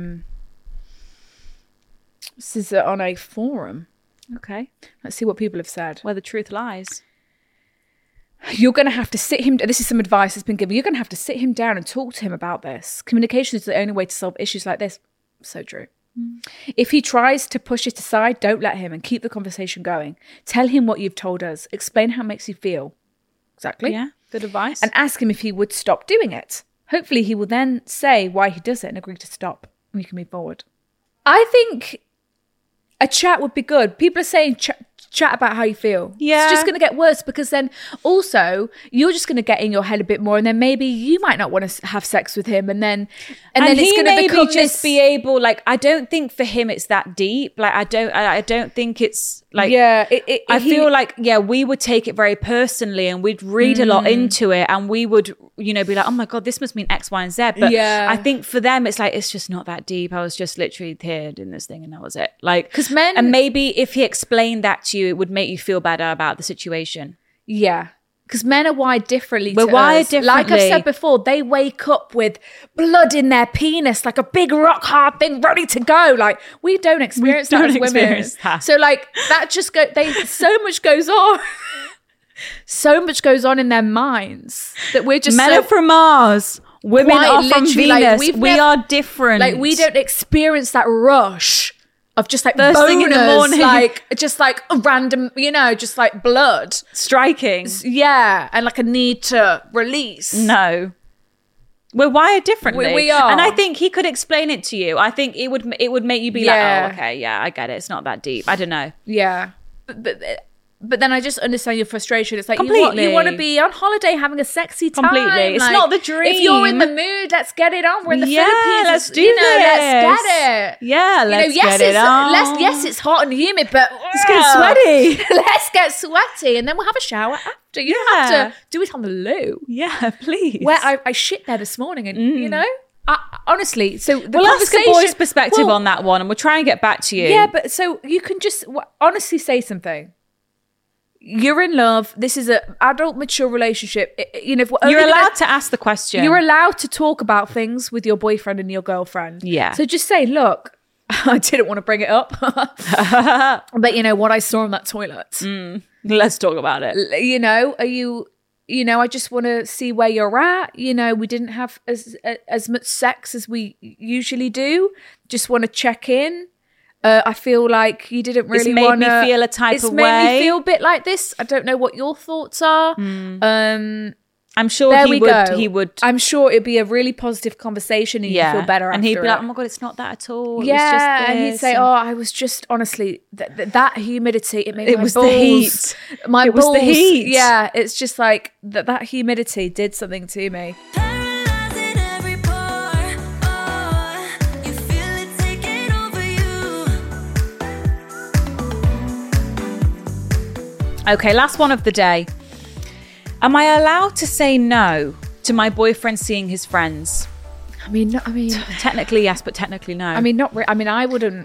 Speaker 4: This is on a forum.
Speaker 3: Okay.
Speaker 4: Let's see what people have said.
Speaker 3: Where the truth lies.
Speaker 4: You're going to have to sit him. This is some advice that's been given. You're going to have to sit him down and talk to him about this. Communication is the only way to solve issues like this. So true. If he tries to push it aside, don't let him and keep the conversation going. Tell him what you've told us. Explain how it makes you feel. Exactly.
Speaker 3: Yeah. Good advice.
Speaker 4: And ask him if he would stop doing it. Hopefully he will then say why he does it and agree to stop. And we can move forward. I think a chat would be good. People are saying chat about how you feel.
Speaker 3: Yeah.
Speaker 4: It's just going to get worse because then also you're just going to get in your head a bit more and then maybe you might not want to have sex with him and then it's
Speaker 3: he
Speaker 4: going to
Speaker 3: maybe
Speaker 4: become
Speaker 3: just be able, like, I don't think for him it's that deep. Like, I don't think it's like,
Speaker 4: yeah.
Speaker 3: I feel like, yeah, we would take it very personally and we'd read a lot into it and we would, be like, oh my God, this must mean X, Y, and Z. But
Speaker 4: Yeah.
Speaker 3: I think for them, it's like, it's just not that deep. I was just literally here doing this thing and that was it. Like,
Speaker 4: 'Cause men-
Speaker 3: and maybe if he explained that to you, it would make you feel better about the situation.
Speaker 4: Yeah. Because men are wired differently
Speaker 3: We're
Speaker 4: to
Speaker 3: wired
Speaker 4: us. Like I've
Speaker 3: differently.
Speaker 4: said before, they wake up with blood in their penis, like a big rock hard thing ready to go. Like we don't experience that
Speaker 3: don't
Speaker 4: as women.
Speaker 3: experience that.
Speaker 4: So like that just so much goes on. So much goes on in their minds that we're just
Speaker 3: Men are from Mars. Women
Speaker 4: Quite
Speaker 3: are from
Speaker 4: literally, like,
Speaker 3: Venus.
Speaker 4: we've
Speaker 3: we
Speaker 4: never-
Speaker 3: are different.
Speaker 4: like we don't experience that rush of just like
Speaker 3: First thing in the
Speaker 4: boners,
Speaker 3: morning.
Speaker 4: like just like a random, just like blood.
Speaker 3: Striking.
Speaker 4: Yeah, and like a need to release.
Speaker 3: No. We're wired differently.
Speaker 4: We are.
Speaker 3: And I think he could explain it to you. I think it would make you be
Speaker 4: Yeah.
Speaker 3: like, oh, okay, yeah, I get it. It's not that deep. I don't know.
Speaker 4: Yeah, but then I just understand your frustration. It's like
Speaker 3: Completely.
Speaker 4: you want to be on holiday having a sexy time.
Speaker 3: Completely. It's
Speaker 4: Like,
Speaker 3: not the
Speaker 4: If you're in the
Speaker 3: dream.
Speaker 4: mood, let's get it on. We're in the
Speaker 3: Yeah,
Speaker 4: Philippines.
Speaker 3: let's do
Speaker 4: Let's
Speaker 3: this.
Speaker 4: get it.
Speaker 3: Yeah, let's
Speaker 4: yes,
Speaker 3: get it on.
Speaker 4: Yes, it's hot and humid, but
Speaker 3: Let's get sweaty.
Speaker 4: Let's get sweaty, and then we'll have a shower after. You don't have to do it on the loo.
Speaker 3: Yeah, please.
Speaker 4: Where I shit there this morning, and honestly, so the
Speaker 3: We'll ask a boy's
Speaker 4: conversation-
Speaker 3: perspective
Speaker 4: well,
Speaker 3: on that one and we'll try and get back to you.
Speaker 4: Yeah, but so you can just honestly say something. You're in love. This is an adult, mature relationship. If we're only
Speaker 3: You're
Speaker 4: gonna-
Speaker 3: allowed to ask the question.
Speaker 4: You're allowed to talk about things with your boyfriend and your girlfriend.
Speaker 3: Yeah.
Speaker 4: So just say, look, I didn't want to bring it up, but what I saw in that toilet.
Speaker 3: Let's talk about it.
Speaker 4: Are you? I just want to see where you're at. We didn't have as much sex as we usually do. Just want to check in. I feel like you didn't really
Speaker 3: made
Speaker 4: want
Speaker 3: me
Speaker 4: to
Speaker 3: feel a type of
Speaker 4: It's made
Speaker 3: way.
Speaker 4: me feel a bit like this. I don't know what your thoughts are.
Speaker 3: I'm sure
Speaker 4: There
Speaker 3: he
Speaker 4: we
Speaker 3: would.
Speaker 4: go.
Speaker 3: He would.
Speaker 4: I'm sure it'd be a really positive conversation, and
Speaker 3: yeah.
Speaker 4: you feel better.
Speaker 3: And he'd
Speaker 4: after
Speaker 3: be like,
Speaker 4: it.
Speaker 3: "Oh my god, it's not that at all." It was
Speaker 4: Yeah,
Speaker 3: just
Speaker 4: and he'd
Speaker 3: this,"
Speaker 4: say, "Oh, I was just honestly that humidity. It made
Speaker 3: It
Speaker 4: my
Speaker 3: was the
Speaker 4: balls,
Speaker 3: heat.
Speaker 4: My
Speaker 3: It was the
Speaker 4: balls.
Speaker 3: heat.
Speaker 4: Yeah, it's just like that humidity did something to me."
Speaker 5: Paralyzing every pore. Oh, you feel it taking over you.
Speaker 3: Okay, last one of the day. Am I allowed to say no to my boyfriend seeing his friends? Technically yes, but technically no.
Speaker 4: Not. I wouldn't.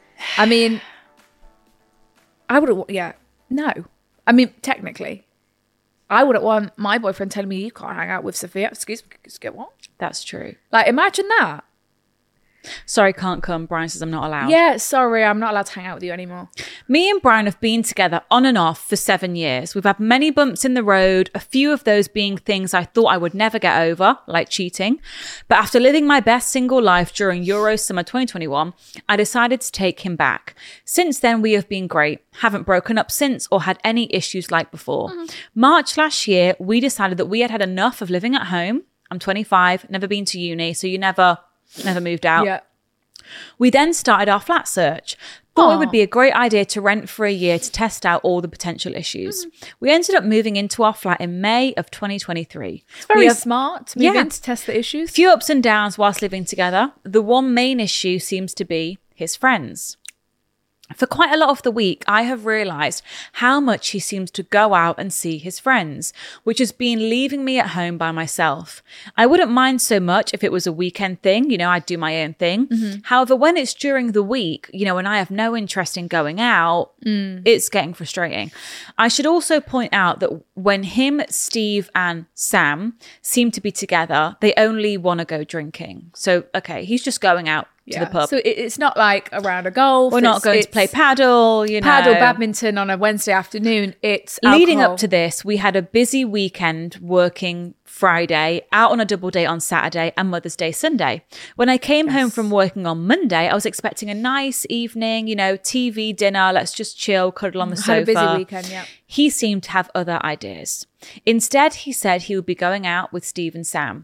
Speaker 4: I wouldn't. Yeah, no. Technically, I wouldn't want my boyfriend telling me you can't hang out with Sophia. Excuse me. Get what?
Speaker 3: That's true.
Speaker 4: Like, imagine that.
Speaker 3: Sorry, can't come. Brian says I'm not allowed.
Speaker 4: Yeah, sorry, I'm not allowed to hang out with you anymore.
Speaker 3: Me and Brian have been together on and off for 7 years. We've had many bumps in the road, a few of those being things I thought I would never get over, like cheating. But after living my best single life during Euro Summer 2021, I decided to take him back. Since then, we have been great. Haven't broken up since or had any issues like before. March last year, we decided that we had had enough of living at home. I'm 25, never been to uni, so you never moved out.
Speaker 4: Yeah.
Speaker 3: We then started our flat search. Thought it would be a great idea to rent for a year to test out all the potential issues. We ended up moving into our flat in May of 2023.
Speaker 4: It's very
Speaker 3: We have
Speaker 4: smart to move
Speaker 3: Yeah.
Speaker 4: in to test the issues.
Speaker 3: few ups and downs whilst living together. The one main issue seems to be his friends. For quite a lot of the week, I have realised how much he seems to go out and see his friends, which has been leaving me at home by myself. I wouldn't mind so much if it was a weekend thing, I'd do my own thing. However, when it's during the week, and I have no interest in going out, it's getting frustrating. I should also point out that when him, Steve and Sam seem to be together, they only want to go drinking. So, okay, he's just going out to the pub.
Speaker 4: So it's not like a round of golf.
Speaker 3: We're not going to play paddle,
Speaker 4: paddle badminton on a Wednesday afternoon. It's
Speaker 3: Leading
Speaker 4: alcohol.
Speaker 3: up to this, we had a busy weekend working Friday, out on a double date on Saturday and Mother's Day Sunday. When I came home from working on Monday, I was expecting a nice evening, TV, dinner, let's just chill, cuddle on the sofa.
Speaker 4: Had a busy weekend, yeah.
Speaker 3: He seemed to have other ideas. Instead, he said he would be going out with Steve and Sam.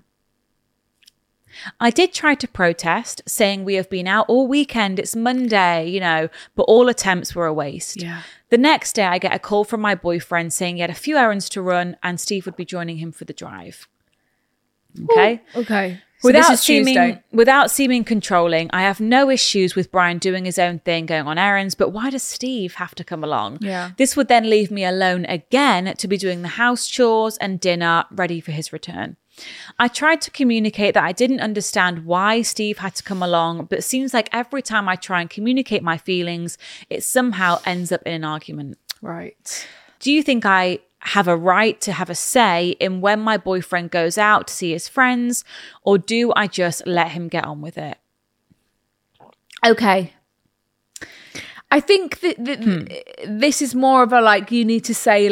Speaker 3: I did try to protest, saying we have been out all weekend, it's Monday, but all attempts were a waste.
Speaker 4: Yeah.
Speaker 3: The next day, I get a call from my boyfriend saying he had a few errands to run and Steve would be joining him for the drive. Okay.
Speaker 4: Okay. So this is Tuesday.
Speaker 3: Without seeming controlling, I have no issues with Brian doing his own thing, going on errands, but why does Steve have to come along?
Speaker 4: Yeah.
Speaker 3: This would then leave me alone again to be doing the house chores and dinner ready for his return. I tried to communicate that I didn't understand why Steve had to come along, but it seems like every time I try and communicate my feelings, it somehow ends up in an argument.
Speaker 4: Right.
Speaker 3: Do you think I have a right to have a say in when my boyfriend goes out to see his friends, or do I just let him get on with it?
Speaker 4: Okay. I think that this is more of a you need to say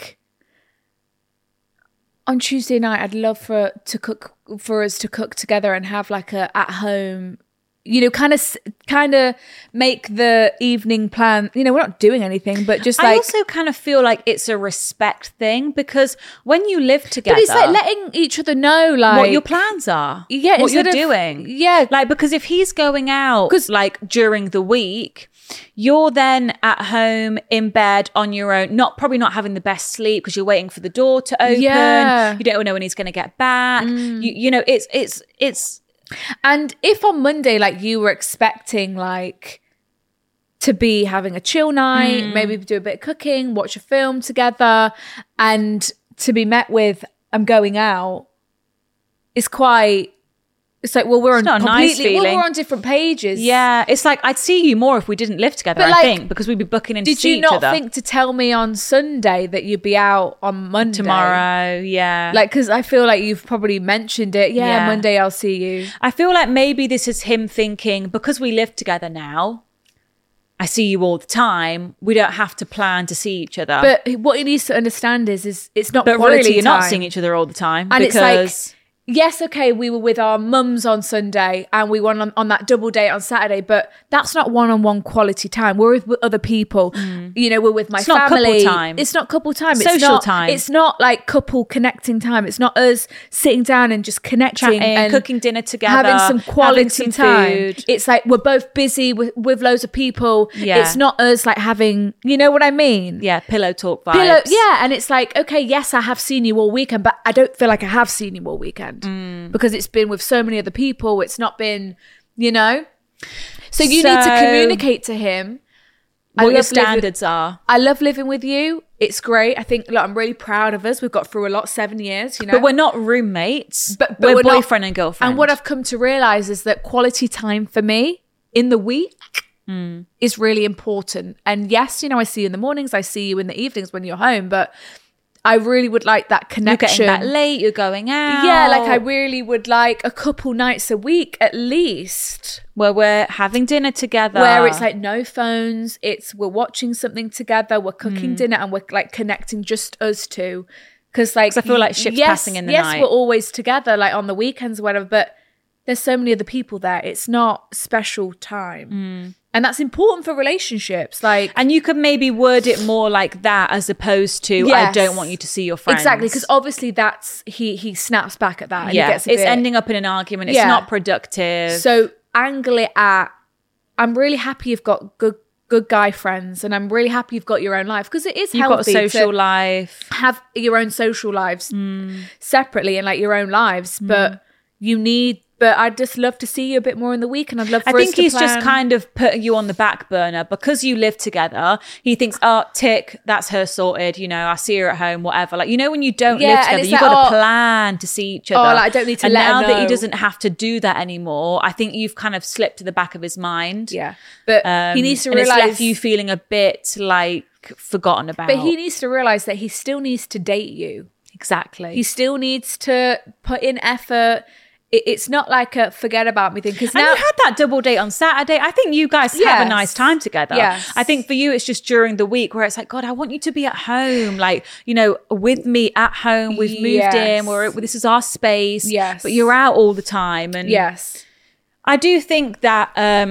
Speaker 4: on Tuesday night, I'd love for us to cook together and have a at home you know, kind of make the evening plan. You know, we're not doing anything, but just like.
Speaker 3: I also kind of feel like it's a respect thing, because when you live together,
Speaker 4: But it's like letting each other know, like,
Speaker 3: what your plans are,
Speaker 4: Yeah,
Speaker 3: what you're
Speaker 4: instead of-
Speaker 3: doing.
Speaker 4: yeah.
Speaker 3: Like, because if he's going out,
Speaker 4: 'Cause-
Speaker 3: like during the week, you're then at home in bed on your own, probably not having the best sleep because you're waiting for the door to open.
Speaker 4: Yeah.
Speaker 3: You don't know when he's going to get back. You know, it's.
Speaker 4: And if on Monday, like, you were expecting, like, to be having a chill night, maybe do a bit of cooking, watch a film together, and to be met with, I'm going out, it's like, well, we're on
Speaker 3: not a nice
Speaker 4: completely, well,
Speaker 3: feeling.
Speaker 4: we're on different pages.
Speaker 3: Yeah, it's like I'd see you more if we didn't live together,
Speaker 4: But,
Speaker 3: I
Speaker 4: like,
Speaker 3: think, because we'd be booking in to
Speaker 4: Did
Speaker 3: see
Speaker 4: you
Speaker 3: each
Speaker 4: not
Speaker 3: other.
Speaker 4: think to tell me on Sunday that you'd be out on Monday?
Speaker 3: Tomorrow, yeah.
Speaker 4: Like, because I feel like you've probably mentioned it. Yeah, Monday I'll see you.
Speaker 3: I feel like maybe this is him thinking, because we live together now, I see you all the time, we don't have to plan to see each other.
Speaker 4: But what he needs to understand is it's not
Speaker 3: But
Speaker 4: quality
Speaker 3: really, you're not
Speaker 4: time.
Speaker 3: seeing each other all the time.
Speaker 4: And
Speaker 3: because
Speaker 4: it's like, yes, okay, we were with our mums on Sunday and we went on that double date on Saturday, but that's not one-on-one quality time. We're with other people. You know, we're with my
Speaker 3: It's not couple
Speaker 4: family.
Speaker 3: time.
Speaker 4: It's not couple time. It's
Speaker 3: Social
Speaker 4: not,
Speaker 3: time.
Speaker 4: It's not like couple connecting time. It's not us sitting down and just connecting
Speaker 3: chatting,
Speaker 4: and
Speaker 3: cooking dinner together,
Speaker 4: having some quality
Speaker 3: having some
Speaker 4: time.
Speaker 3: food.
Speaker 4: It's like we're both busy with loads of people.
Speaker 3: Yeah.
Speaker 4: It's not us like having, you know what I mean?
Speaker 3: Yeah, pillow talk vibes.
Speaker 4: Yeah, and it's like, okay, yes, I have seen you all weekend, but I don't feel like I have seen you all weekend because it's been with so many other people. It's not been, you know. So you need to communicate to him
Speaker 3: What your
Speaker 4: love living-
Speaker 3: standards are.
Speaker 4: I love living with you. It's great. I think, look, I'm really proud of us. We've got through a lot, 7 years, you know.
Speaker 3: But we're not roommates.
Speaker 4: But
Speaker 3: we're
Speaker 4: we're not-
Speaker 3: boyfriend and girlfriend.
Speaker 4: And what I've come to realize is that quality time for me in the week is really important. And yes, you know, I see you in the mornings, I see you in the evenings when you're home, but I really would like that
Speaker 3: you're
Speaker 4: connection.
Speaker 3: getting back late, you're going out.
Speaker 4: Yeah, like I really would like a couple nights a week at least.
Speaker 3: where we're having dinner together.
Speaker 4: Where it's like no phones, it's we're watching something together, we're cooking dinner and we're like connecting just us two. Because like
Speaker 3: 'Cause I feel like ships passing in the night.
Speaker 4: Yes, we're always together, like on the weekends or whatever, but there's so many other people there. It's not special time. And that's important for relationships. Like,
Speaker 3: and you could maybe word it more like that as opposed to I
Speaker 4: Yes.
Speaker 3: don't want you to see your friends.
Speaker 4: exactly, because obviously that's he snaps back at that. And
Speaker 3: yeah,
Speaker 4: he gets a
Speaker 3: it's
Speaker 4: bit,
Speaker 3: ending up in an argument. It's
Speaker 4: Yeah.
Speaker 3: not productive.
Speaker 4: So angle it at, I'm really happy you've got good guy friends, and I'm really happy you've got your own life, because it is
Speaker 3: you've got a
Speaker 4: healthy
Speaker 3: social
Speaker 4: to
Speaker 3: life.
Speaker 4: have your own social lives separately and like your own lives, but you need. But I'd just love to see you a bit more in the week, and I'd love for
Speaker 3: I
Speaker 4: us
Speaker 3: think
Speaker 4: to
Speaker 3: he's just
Speaker 4: plan-
Speaker 3: kind of putting you on the back burner because you live together. He thinks, oh, tick, that's her sorted. You know, I see her at home, whatever. Like, you know, when you don't
Speaker 4: Yeah,
Speaker 3: live
Speaker 4: and
Speaker 3: together,
Speaker 4: it's
Speaker 3: you've
Speaker 4: like,
Speaker 3: got to
Speaker 4: oh,
Speaker 3: plan to see each other.
Speaker 4: like, I don't need to
Speaker 3: and
Speaker 4: let her
Speaker 3: now that he
Speaker 4: know.
Speaker 3: doesn't have to do that anymore, I think you've kind of slipped to the back of his mind.
Speaker 4: Yeah, but he needs to
Speaker 3: and it's
Speaker 4: realize
Speaker 3: left you feeling a bit like forgotten about.
Speaker 4: But he needs to realize that he still needs to date you.
Speaker 3: Exactly.
Speaker 4: He still needs to put in effort. It's not like a forget about me thing. Because
Speaker 3: And
Speaker 4: now
Speaker 3: you had that double date on Saturday. I think you guys have a
Speaker 4: Yes.
Speaker 3: nice time together.
Speaker 4: Yes.
Speaker 3: I think for you, it's just during the week where it's like, God, I want you to be at home, like, you know, with me at home. We've moved in. This is our space.
Speaker 4: Yes.
Speaker 3: But you're out all the time. And
Speaker 4: yes,
Speaker 3: I do think that,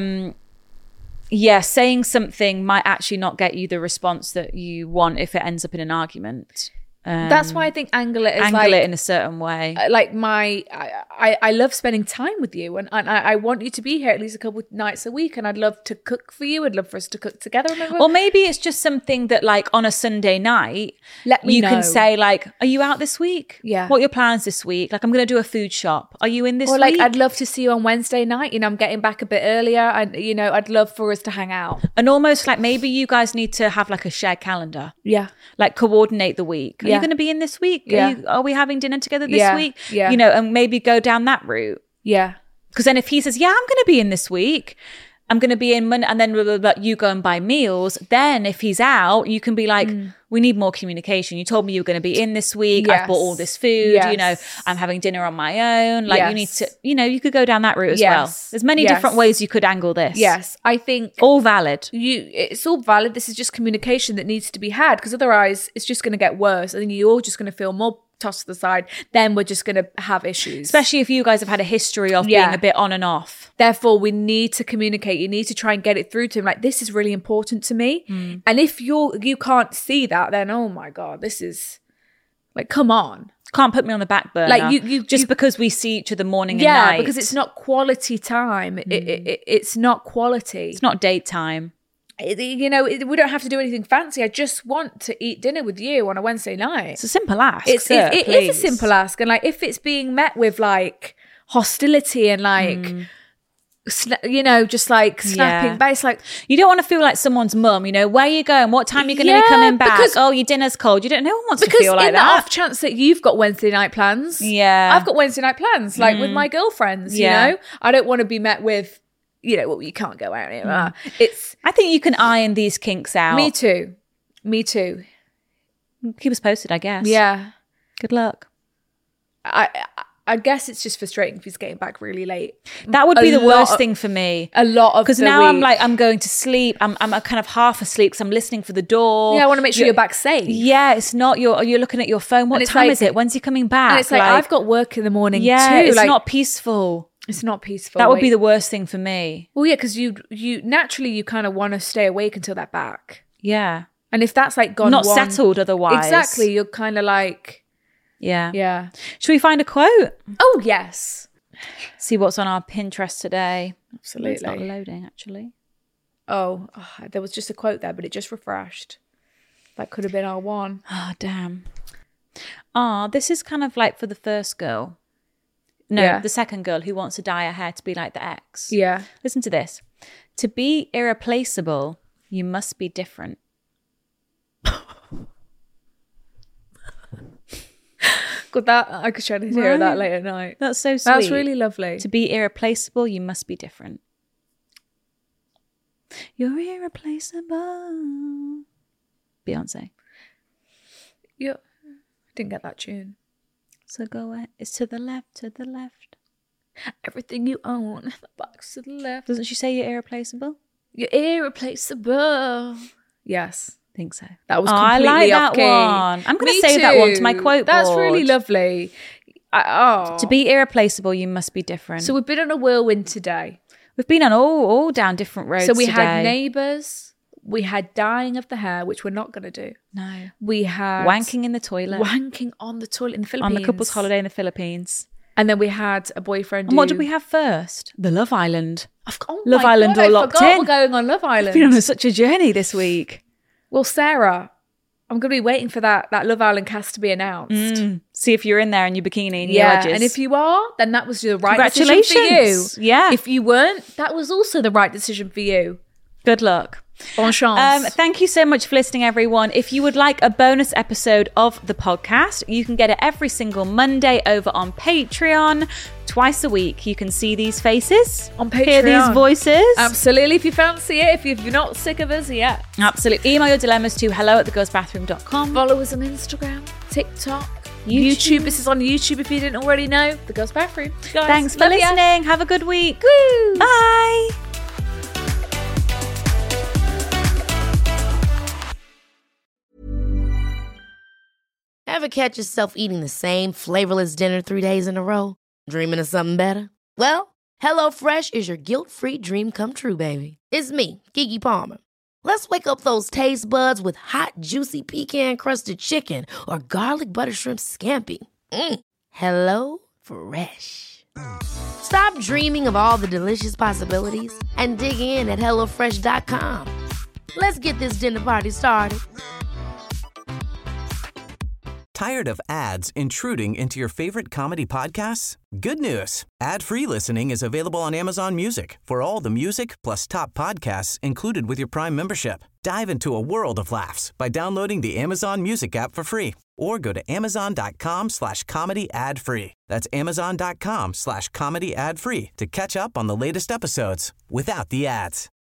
Speaker 3: saying something might actually not get you the response that you want if it ends up in an argument.
Speaker 4: that's why I think angle it is
Speaker 3: Angle
Speaker 4: like
Speaker 3: it in a certain way.
Speaker 4: like I love spending time with you, and I want you to be here at least a couple nights a week, and I'd love to cook for you. I'd love for us to cook together.
Speaker 3: Or maybe it's just something that, like, on a Sunday night,
Speaker 4: Let me
Speaker 3: you
Speaker 4: know.
Speaker 3: can say, like, are you out this week?
Speaker 4: Yeah.
Speaker 3: What are your plans this week? Like, I'm going to do a food shop. Are you in this
Speaker 4: or like
Speaker 3: week?
Speaker 4: I'd love to see you on Wednesday night. You know, I'm getting back a bit earlier, and you know, I'd love for us to hang out.
Speaker 3: And almost like maybe you guys need to have like a shared calendar.
Speaker 4: Yeah,
Speaker 3: Like coordinate the week. Are
Speaker 4: Yeah.
Speaker 3: you going to be in this week?
Speaker 4: Yeah.
Speaker 3: Are we having dinner together this
Speaker 4: Yeah.
Speaker 3: week?
Speaker 4: Yeah.
Speaker 3: You know, and maybe go down that route.
Speaker 4: yeah.
Speaker 3: Because then if he says, yeah, I'm going to be in this week, I'm going to be in Monday, and then blah, blah, blah, you go and buy meals. Then if he's out, you can be like, we need more communication. You told me you were going to be in this week. I've
Speaker 4: Yes.
Speaker 3: bought all this food.
Speaker 4: Yes.
Speaker 3: You know, I'm having dinner on my own. Like you need
Speaker 4: Yes.
Speaker 3: to, you know, you could go down that route as well.
Speaker 4: Yes.
Speaker 3: There's many
Speaker 4: Yes.
Speaker 3: different ways you could angle this.
Speaker 4: Yes, I think
Speaker 3: All valid.
Speaker 4: it's all valid. This is just communication that needs to be had, because otherwise it's just going to get worse, and you're just going to feel more tossed to the side, then we're just going to have issues.
Speaker 3: Especially if you guys have had a history of being a bit on and off.
Speaker 4: Therefore, we need to communicate. You need to try and get it through to him. Like, this is really important to me. And if you can't see that, then, oh my God, this is like, come on.
Speaker 3: Can't put me on the back burner.
Speaker 4: Like you
Speaker 3: because we see each other morning and night.
Speaker 4: Yeah, because it's not quality time. It's not quality.
Speaker 3: It's not date time.
Speaker 4: We don't have to do anything fancy. I just want to eat dinner with you on a Wednesday night.
Speaker 3: It's a simple ask.
Speaker 4: It is a simple ask. And like, if it's being met with like hostility and like, just like snapping base, like,
Speaker 3: you don't want to feel like someone's mum, where you going, what time you're going to be coming back, your dinner's cold. No one wants to feel like that.
Speaker 4: Because in the off chance that you've got Wednesday night plans, I've got Wednesday night plans, like with my girlfriends, I don't want to be met with, well, you can't go out here.
Speaker 3: I think you can iron these kinks out.
Speaker 4: Me too.
Speaker 3: Keep us posted, I guess.
Speaker 4: Yeah.
Speaker 3: Good luck.
Speaker 4: I guess it's just frustrating if he's getting back really late.
Speaker 3: That would be the worst thing for me.
Speaker 4: A lot of
Speaker 3: because now I'm going to sleep. I'm kind of half asleep because I'm listening for the door.
Speaker 4: Yeah, I want to make sure you're back safe.
Speaker 3: Yeah, it's not you're looking at your phone. What time is it? When's he coming back?
Speaker 4: And it's like I've got work in the morning too.
Speaker 3: It's not peaceful.
Speaker 4: It's not peaceful.
Speaker 3: That would be the worst thing for me.
Speaker 4: Well, yeah, because you naturally you kind of want to stay awake until they're back.
Speaker 3: Yeah,
Speaker 4: and if that's like gone
Speaker 3: not settled otherwise,
Speaker 4: exactly, you're kind of like.
Speaker 3: Yeah. Should we find a quote?
Speaker 4: Oh, yes.
Speaker 3: See what's on our Pinterest today.
Speaker 4: Absolutely.
Speaker 3: It's not loading, actually.
Speaker 4: Oh, there was just a quote there, but it just refreshed. That could have been our one.
Speaker 3: Oh, damn. This is kind of like for the first girl. No, the second girl who wants to dye her hair to be like the ex.
Speaker 4: Yeah.
Speaker 3: Listen to this. To be irreplaceable, you must be different.
Speaker 4: God, I could shed a tear of that late at night.
Speaker 3: That's so sweet.
Speaker 4: That's really lovely.
Speaker 3: To be irreplaceable, you must be different. You're irreplaceable. Beyonce.
Speaker 4: Yeah, I didn't get that tune.
Speaker 3: So go ahead. It's to the left, to the left.
Speaker 4: Everything you own, the box to the left.
Speaker 3: Doesn't she say you're irreplaceable?
Speaker 4: You're irreplaceable. Yes.
Speaker 3: Think so.
Speaker 4: That was completely
Speaker 3: I like
Speaker 4: off
Speaker 3: that
Speaker 4: key.
Speaker 3: one. I'm going to save that one to my quote board.
Speaker 4: That's really lovely.
Speaker 3: To be irreplaceable, you must be different.
Speaker 4: So we've been on a whirlwind today.
Speaker 3: We've been on all down different roads.
Speaker 4: So we
Speaker 3: today.
Speaker 4: had neighbours. We had dyeing of the hair, which we're not going to do.
Speaker 3: No.
Speaker 4: We had
Speaker 3: wanking in the toilet.
Speaker 4: Wanking on the toilet in the Philippines.
Speaker 3: On the couple's holiday in the Philippines.
Speaker 4: And then we had a boyfriend.
Speaker 3: And what did we have first? The Love Island.
Speaker 4: Love
Speaker 3: Island all locked in.
Speaker 4: We're going on Love Island.
Speaker 3: We've been on such a journey this week.
Speaker 4: Well, Sarah, I'm going to be waiting for that Love Island cast to be announced.
Speaker 3: See if you're in there in your bikini and your wedges.
Speaker 4: And if you are, then that was the right decision for you.
Speaker 3: Yeah.
Speaker 4: If you weren't, that was also the right decision for you.
Speaker 3: Good luck.
Speaker 4: Bon chance.
Speaker 3: Thank you so much for listening, everyone. If you would like a bonus episode of the podcast, you can get it every single Monday over on Patreon. Twice a week, you can see these faces
Speaker 4: on Patreon.
Speaker 3: Hear these voices.
Speaker 4: Absolutely, if you fancy it, if you're not sick of us yet.
Speaker 3: Absolutely. Email your dilemmas to hello@thegirlsbathroom.com.
Speaker 4: Follow us on Instagram, TikTok, YouTube. This is on YouTube if you didn't already know. The Girls Bathroom. Guys,
Speaker 3: thanks for listening. Have a good week.
Speaker 4: Woo.
Speaker 3: Bye.
Speaker 2: Ever catch yourself eating the same flavorless dinner 3 days in a row? Dreaming of something better? Well, HelloFresh is your guilt-free dream come true, baby. It's me, Keke Palmer. Let's wake up those taste buds with hot, juicy pecan-crusted chicken or garlic butter shrimp scampi. Hello Fresh. Stop dreaming of all the delicious possibilities and dig in at HelloFresh.com. Let's get this dinner party started.
Speaker 10: Tired of ads intruding into your favorite comedy podcasts? Good news. Ad-free listening is available on Amazon Music for all the music plus top podcasts included with your Prime membership. Dive into a world of laughs by downloading the Amazon Music app for free or go to amazon.com/comedy ad-free. That's amazon.com/comedy ad-free to catch up on the latest episodes without the ads.